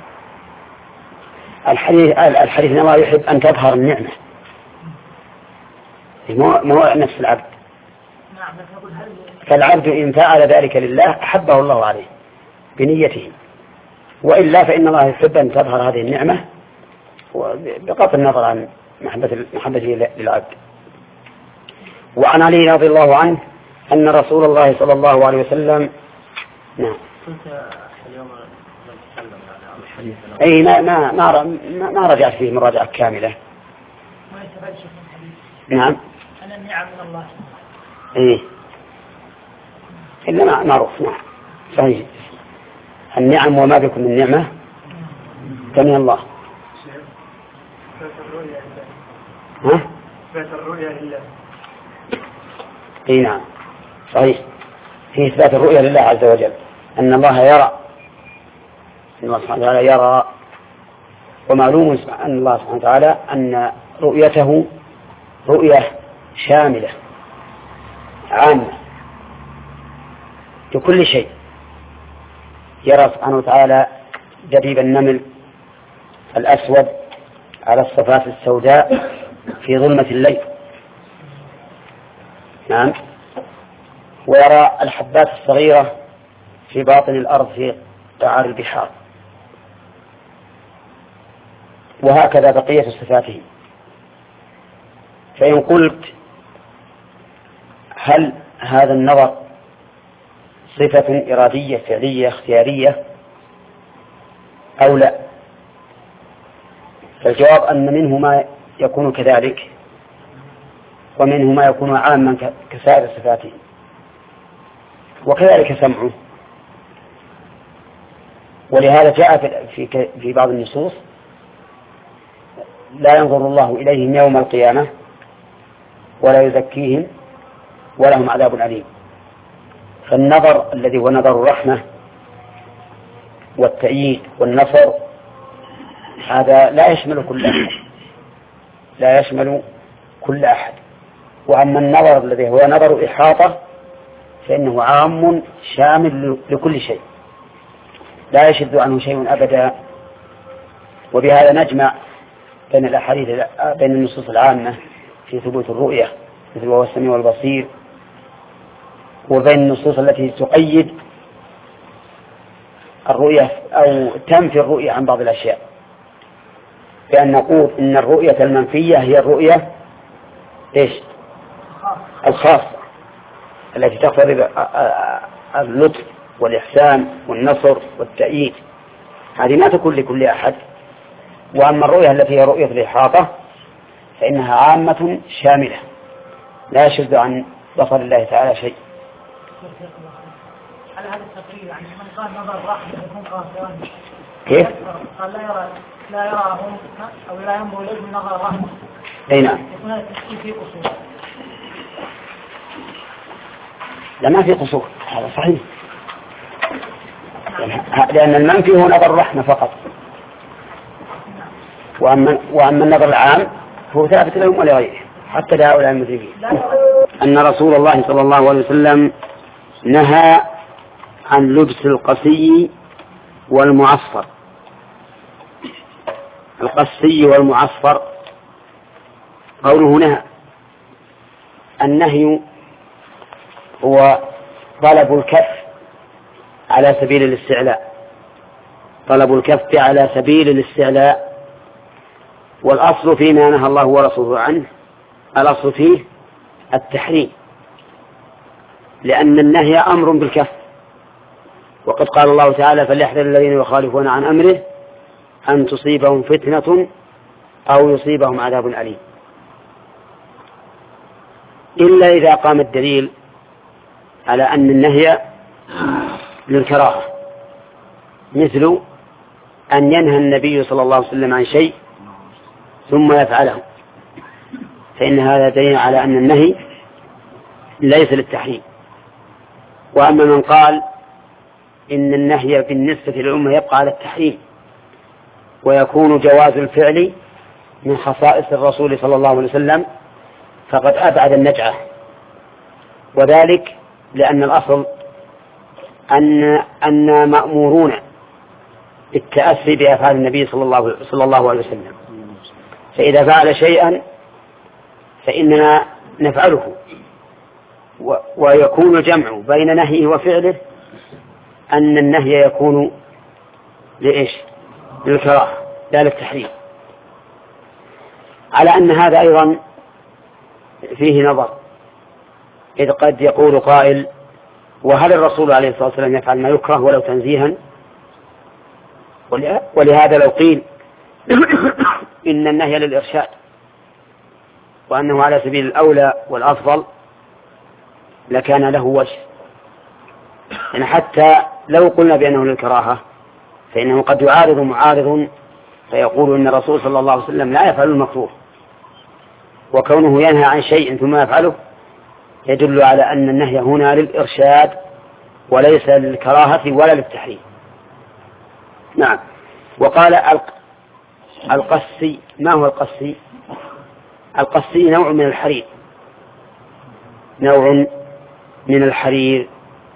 C: الحديث الحديث إن الله يحب أن تظهر النعمة، مو مو نفس العبد.
D: نعم. نقول هل
C: فالعبد إن فعل ذلك لله أحبه الله عليه بنيته، وإلا فإن الله يحب أن تظهر هذه النعمة بغض النظر عن محبة محبته للعبد. وعن علي رضي الله عنه أن رسول الله صلى الله عليه وسلم نعم. أي ما ما ما ما رجعت فيه مراجعة كاملة. نعم.
D: أنا النعم من الله.
C: إيه. إلا ما معروف. نعم. صحيح. النعم وما بكم من نعمة فمن الله. ها؟
B: إثبات الرؤيا لله.
C: إيه نعم. صحيح. في إثبات الرؤيا لله عز وجل، أن الله يرى أن الله سبحانه وتعالى يرى، ومعلوم أن الله سبحانه وتعالى أن رؤيته رؤية شاملة عامة لكل شيء. يرى سبحانه وتعالى دبيب النمل الأسود على الصفات السوداء في ظلمة الليل، نعم، ويرى الحبات الصغيرة في باطن الأرض في قعار البحار، وهكذا بقية صفاته. فإن قلت هل هذا النظر صفة إرادية فعلية اختيارية أو لا، فالجواب أن منه ما يكون كذلك ومنه ما يكون عاما كسائر صفاته، وكذلك سمعه. ولهذا جاء في في بعض النصوص لا ينظر الله إليهم يوم القيامة ولا يزكيهم ولهم عذاب أليم. فالنظر الذي هو نظر الرحمة والتأييد والنصر هذا لا يشمل كل أحد، لا يشمل كل أحد. وأما النظر الذي هو نظر إحاطة فإنه عام شامل لكل شيء لا يشد عنه شيء أبدا. وبهذا نجمع بين الأحاديث بين النصوص العامة في ثبوت الرؤية مثل وهو السميع والبصير، وبين النصوص التي تقيد الرؤية أو تنفي الرؤية عن بعض الأشياء، بأن نقول إن الرؤية المنفية هي الرؤية إيش؟ الخاصة التي تقتضي اللطف والإحسان والنصر والتأييد، هذه ما تكون لكل أحد. وأما الرؤية التي هي رؤية الإحاطة فإنها عامة شاملة لا يشد عن بصر الله تعالى شيء.
D: على هذا التقرير يعني من قال نظر رحمة يكون قاسيا
C: كيف؟
D: قال لا يرى لا يراهم أو لا ينظر إليهم نظر رحمة.
C: أي نعم.
D: يكون هذا التشكيل فيه قصور.
C: لا ما في قصور، هذا صحيح، لأن المنفي هو نظر الرحمة فقط، وأما, وأما النظر العام هو ثابت لهم ولغيره حتى لهؤلاء المذنبين. أن رسول الله صلى الله عليه وسلم نهى عن لبس القسي والمعصفر. القسي والمعصفر قوله نهى، النهي هو طلب الكف على سبيل الاستعلاء، طلب الكف على سبيل الاستعلاء. والأصل فيما نهى الله ورسوله عنه الأصل فيه التحريم، لأن النهي أمر بالكف، وقد قال الله تعالى فليحذر الذين يخالفون عن أمره أن تصيبهم فتنة أو يصيبهم عذاب أليم، إلا إذا قام الدليل على أن النهي للكراهة، مثل أن ينهى النبي صلى الله عليه وسلم عن شيء ثم يفعله، فإن هذا دليل على أن النهي ليس للتحريم. وأما من قال إن النهي بالنسبة للأمة يبقى على التحريم ويكون جواز الفعل من خصائص الرسول صلى الله عليه وسلم فقد أبعد النجعة، وذلك لأن الأصل أن أن مأمورون بالتأسي بأفعال النبي صلى الله صلى الله عليه وسلم، فإذا فعل شيئا فإننا نفعله، ويكون الجمع بين نهيه وفعله أن النهي يكون لإيش؟ للكراهة لا للتحريم. على أن هذا أيضا فيه نظر، إذ قد يقول قائل وهل الرسول عليه الصلاة والسلام يفعل ما يكره ولو تنزيها؟ ولهذا لو قيل إن النهي للإرشاد وأنه على سبيل الأولى والأفضل لكان له وجه، يعني حتى لو قلنا بأنه للكراهة فإنه قد يعارض معارض فيقول إن الرسول صلى الله عليه وسلم لا يفعل المكروه، وكونه ينهى عن شيء ثم يفعله يدل على أن النهي هنا للإرشاد وليس للكراهة ولا للتحريم. نعم. وقال القسي. ما هو القسي؟ القسي نوع من الحرير، نوع من الحرير.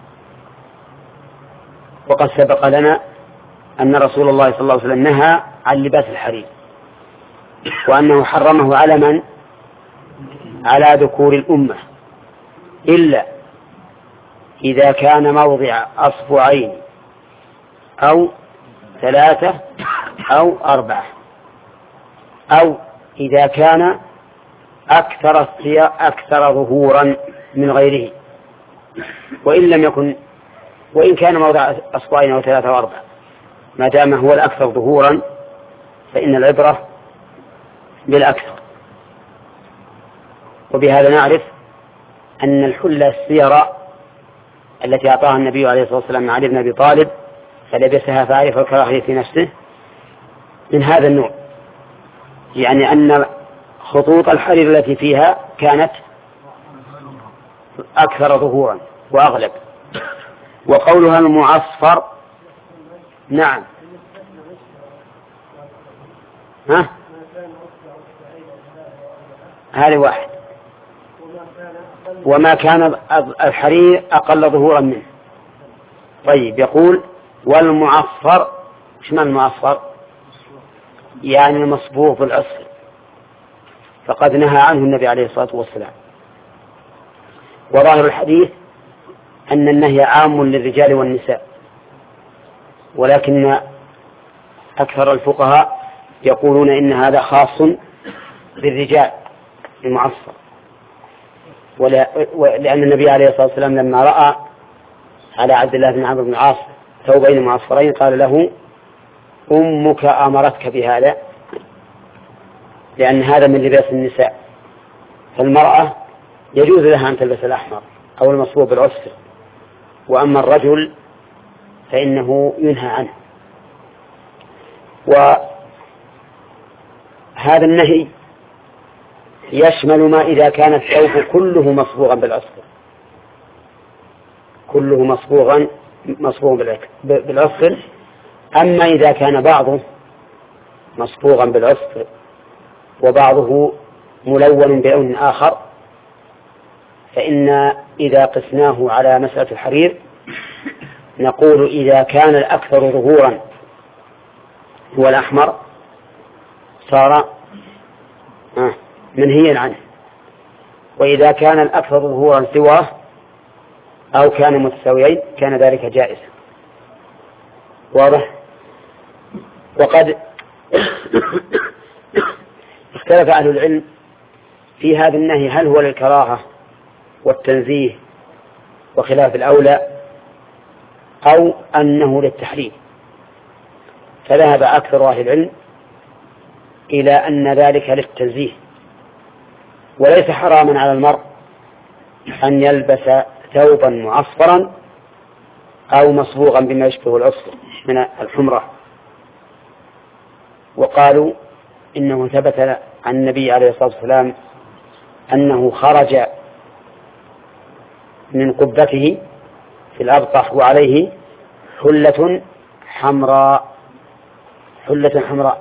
C: وقد سبق لنا أن رسول الله صلى الله عليه وسلم نهى عن لباس الحرير، وأنه حرمه على من؟ على ذكور الأمة، إلا إذا كان موضع أصبعين أو ثلاثة أو أربعة، أو إذا كان أكثر أكثر ظهورا من غيره، وإن لم يكن وإن كان موضع أصبعين أو ثلاثة أو أربعة، ما دام هو الأكثر ظهورا فإن العبرة بالأكثر. وبهذا نعرف أن الحلة السيرة التي أعطاها النبي عليه الصلاة والسلام علي بن أبي طالب فلبسها فعرف الكراهية في نفسه من هذا النوع، يعني أن خطوط الحرير التي فيها كانت أكثر ظهورا وأغلب. وقولها المعصفر، نعم، ها هذا واحد. وما كان الحرير أقل ظهورا منه. طيب، يقول والمعصفر. ايش معنى المعصفر؟ يعني المصبوغ بالعصفر، فقد نهى عنه النبي عليه الصلاة والسلام. وظاهر الحديث أن النهي عام للرجال والنساء، ولكن أكثر الفقهاء يقولون إن هذا خاص بالرجال المعصفر، لأن النبي عليه الصلاة والسلام لما رأى على عبد الله بن عمرو بن العاص ثوبين معصفرين قال له أمك أمرتك بهذا، لأن هذا من لباس النساء، فالمرأة يجوز لها أن تلبس الأحمر أو المصبوغ بالعصفر، وأما الرجل فإنه ينهى عنه. وهذا النهي يشمل ما إذا كان الثوب كله مصبوغا بالعصفر، كله مصبوغا مصبوغا بالعصفر. أما إذا كان بعضه مصبوغا بالعصفر وبعضه ملون بلون آخر، فإن إذا قسناه على مسألة الحرير نقول إذا كان الأكثر ظهورا هو الأحمر صار منهيا عنه، وإذا كان الأكثر ظهورا سواه أو كان متساويين كان ذلك جائزا. واضح؟ وقد اختلف أهل العلم في هذا النهي، هل هو للكراهة والتنزيه وخلاف الأولى أو أنه للتحريم. فذهب أكثر أهل العلم إلى أن ذلك للتنزيه، وليس حراما على المرء أن يلبس ثوبا معصفرا أو مصبوغا بما يشبه العصفر من الحمرة. وقالوا إنه ثبت عن النبي عليه الصلاة والسلام أنه خرج من قبته في الأبطح وعليه حلة حمراء، حلة حمراء،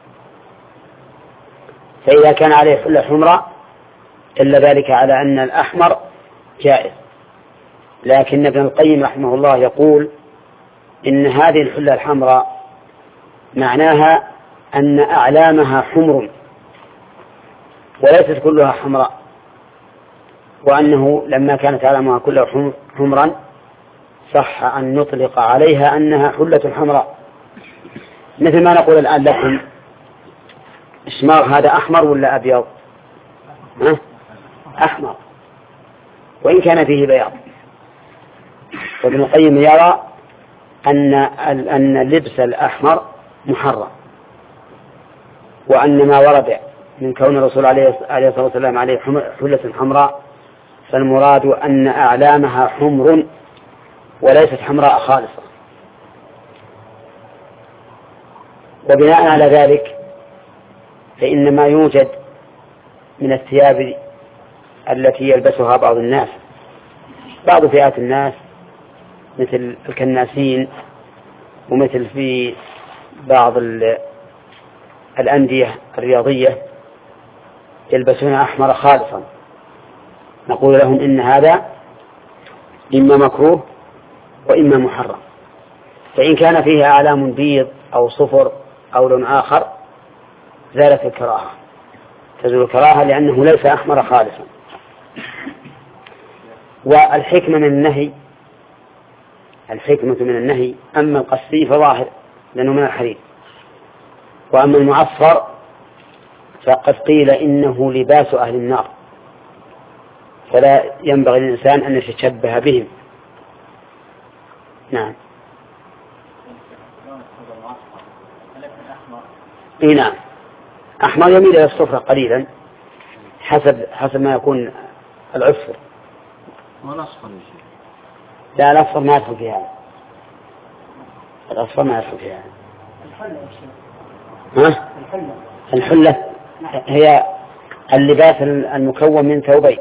C: فإذا كان عليه حلة حمراء دل ذلك على أن الأحمر جائز. لكن ابن القيم رحمه الله يقول إن هذه الحلة الحمراء معناها أن أعلامها حمر وليست كلها حمراء، وأنه لما كانت أعلامها كلها حمرا صح أن نطلق عليها أنها حلة حمراء، مثل ما نقول الآن لكم الشماغ هذا أحمر ولا أبيض؟ ها؟ أحمر وإن كان فيه بياض. وابن القيم يرى أن أن لبس الأحمر محرم، وأن ما ورد من كون الرسول عليه الصلاة والسلام عليه حلة حمراء فالمراد أن أعلامها حمر وليست حمراء خالصة. وبناء على ذلك فإن ما يوجد من الثياب التي يلبسها بعض الناس، بعض فئات الناس مثل الكناسين ومثل في بعض الأندية الرياضية يلبسون أحمر خالصا، نقول لهم إن هذا إما مكروه وإما محرم، فإن كان فيها أعلام بيض أو صفر أو لون آخر زالت الكراهة، تزول الكراهة لأنه ليس أحمر خالصا. والحكمة من النهي الحكمة من النهي أما القسي فظاهر لأنه من الحرير، وأما المعصفر فقد قيل إنه لباس أهل النار، فلا ينبغي للإنسان أن يتشبه بهم. نعم. إيه نعم، أحمر يميل إلى الصفرة قليلا حسب حسب ما يكون العصفر.
B: والأصفر
C: لا، الأصفر ما يدخل في هذا، الأصفر ما يدخل في هذا. ها؟ الحلة هي اللباس المكون من ثوبين.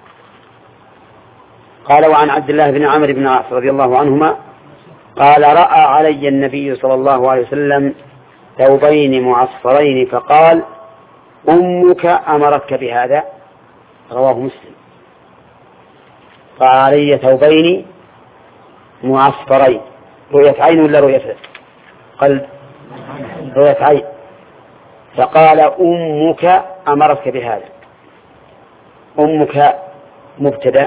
C: قال: وعن عبد الله بن عمرو بن العاص رضي الله عنهما قال: رأى علي النبي صلى الله عليه وسلم ثوبين معصفرين فقال: أمك أمرتك بهذا؟ رواه مسلم. قال علي ثوبين معصفرين، رؤية عين ولا رؤية قلب؟ رؤية عين. فقال: أمك أمرتك بهذا. أمك مبتدأ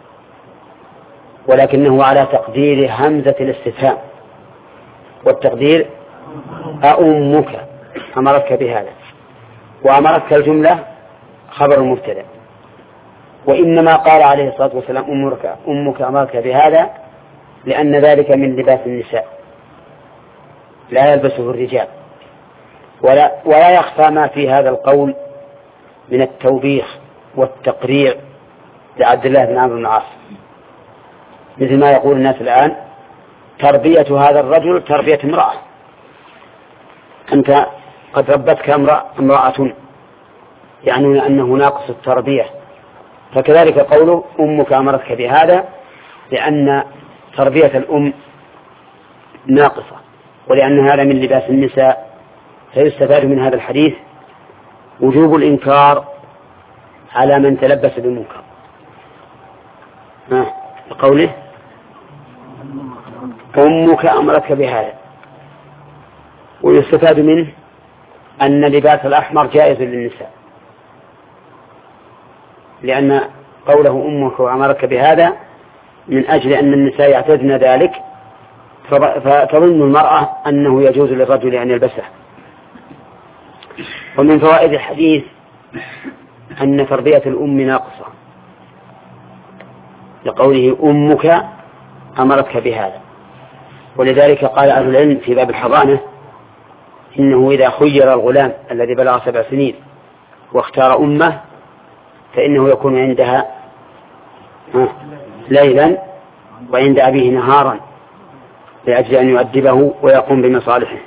C: ولكنه على تقدير همزة الاستفهام، والتقدير أأمك أمرتك بهذا، وأمرتك الجملة خبر المبتدأ. وإنما قال عليه الصلاة والسلام أمك, أمك أمرتك بهذا لأن ذلك من لباس النساء لا يلبسه الرجال، ولا, ولا يخفى ما في هذا القول من التوبيخ والتقريع لعبد الله بن عمرو بن العاص، مثل ما يقول الناس الآن: تربية هذا الرجل تربية امرأة، أنت قد ربتك امرأة، يعني أنه ناقص التربية. فكذلك قوله أمك أمرتك بهذا لأن تربية الأم ناقصة، ولأن هذا من لباس النساء. فيستفاد من هذا الحديث وجوب الإنكار على من تلبس بالمنكر بقوله أمك أمرتك بهذا. ويستفاد منه أن لباس الأحمر جائز للنساء، لأن قوله أمك أمرتك بهذا من أجل أن النساء يعتدن ذلك، فتظن المرأة أنه يجوز للرجل أن يلبسه. ومن فوائد الحديث أن تربية الأم ناقصة، لقوله أمك أمرتك بهذا. ولذلك قال أهل العلم في باب الحضانة إنه إذا خير الغلام الذي بلغ سبع سنين واختار أمه فإنه يكون عندها ليلا وعند أبيه نهارا لأجل أن يؤدبه ويقوم بمصالحه.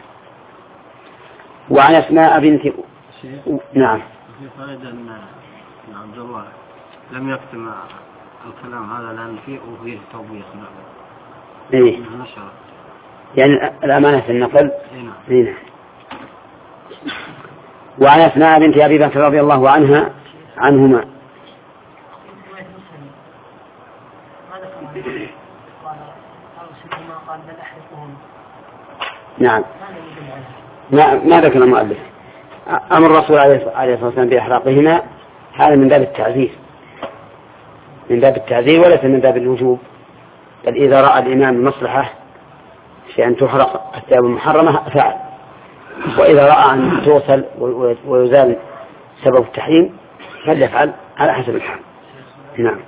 C: وعن أسماء بنت نعم
B: في فائدة أن عبد الله لم يكتم الكلام هذا لأن فيه وفيه توبيخ. نعم.
C: إيه. يعني الأمانة في النقل.
B: إيه.
C: نعم. وعن أسماء بنت أبي بكر رضي الله عنها عنهما نعم ما, ما ذكر المؤلف أمر الرسول عليه الصلاة والسلام بإحراقهما، هذا من باب التعذير من باب التعذير وليس من باب الوجوب. بل إذا رأى الإمام المصلحة في أن تحرق الثياب المحرمة فعل، وإذا رأى أن توصل ويزال سبب التحريم فليفعل على حسب الحال. نعم.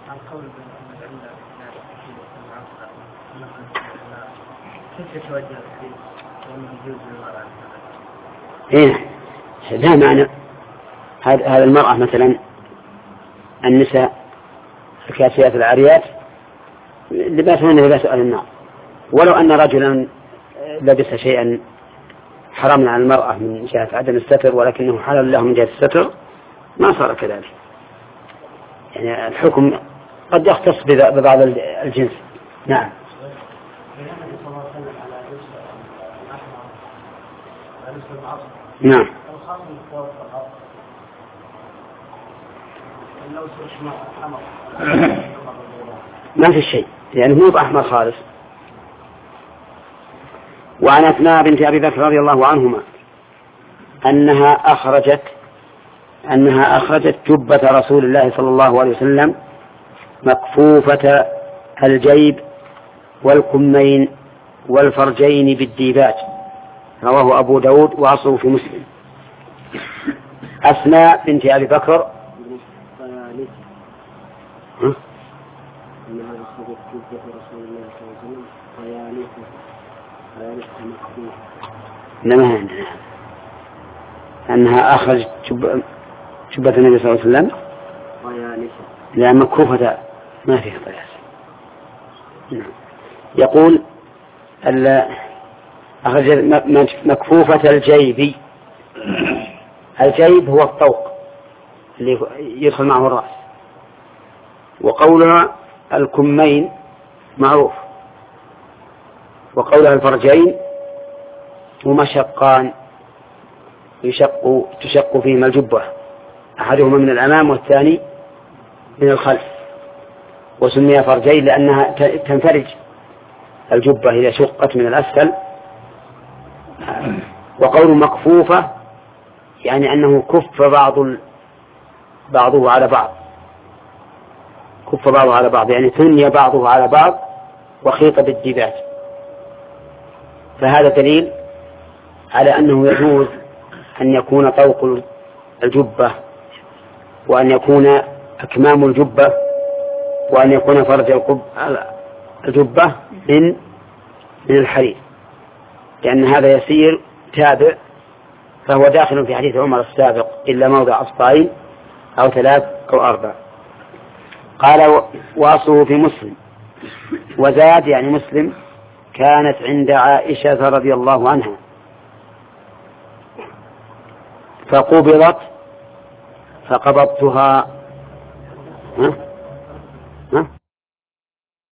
C: إيه لا معنى هذا المرأة مثلا النساء الكاسيات العاريات لباسهن لباس أهل النار، ولو أن رجلا لبس شيئا حرام على المرأة من جهة عدم الستر ولكنه حلال له من جهة الستر ما صار كذلك. يعني الحكم قد يختص ببعض الجنس. نعم. نعم. ما في شيء يعني هو بأحمر خالص. وعن أسماء بنت أبي بكر رضي الله عنهما أنها أخرجت أنها أخرجت جبة رسول الله صلى الله عليه وسلم مكفوفة الجيب والكمين والفرجين بالديباج. رواه أبو داود وأصله في مسلم. أسماء بنت أبي بكر ها؟ لما عندنا أنها أخرجت جب... جبة النبي صلى الله عليه وسلم لا مكفوفة ما فيها قياس. يقول أخرج مكفوفة الجيب. الجيب هو الطوق اللي يدخل معه الرأس. وقولها الكمين معروف. وقولها الفرجين هما شقان يشق تشق فيهما الجبة أحدهما من الأمام والثاني من الخلف. وسمي فرجين لأنها تنفرج الجبة إذا شقت من الأسفل. وقول مكفوفة يعني أنه كف بعض بعضه على بعض كف بعضه على بعض يعني ثني بعضه على بعض وخيط بالديباج. فهذا دليل على أنه يجوز أن يكون طوق الجبة وأن يكون أكمام الجبة وأن يكون فرج الجبة من من الحرير لأن هذا يسير تابع فهو داخل في حديث عمر السابق إلا موضع أصبعين أو ثلاث أو أربع. قال وأصله في مسلم. وزاد يعني مسلم كانت عند عائشة رضي الله عنها فقبضت فقبضتها ها؟ ها؟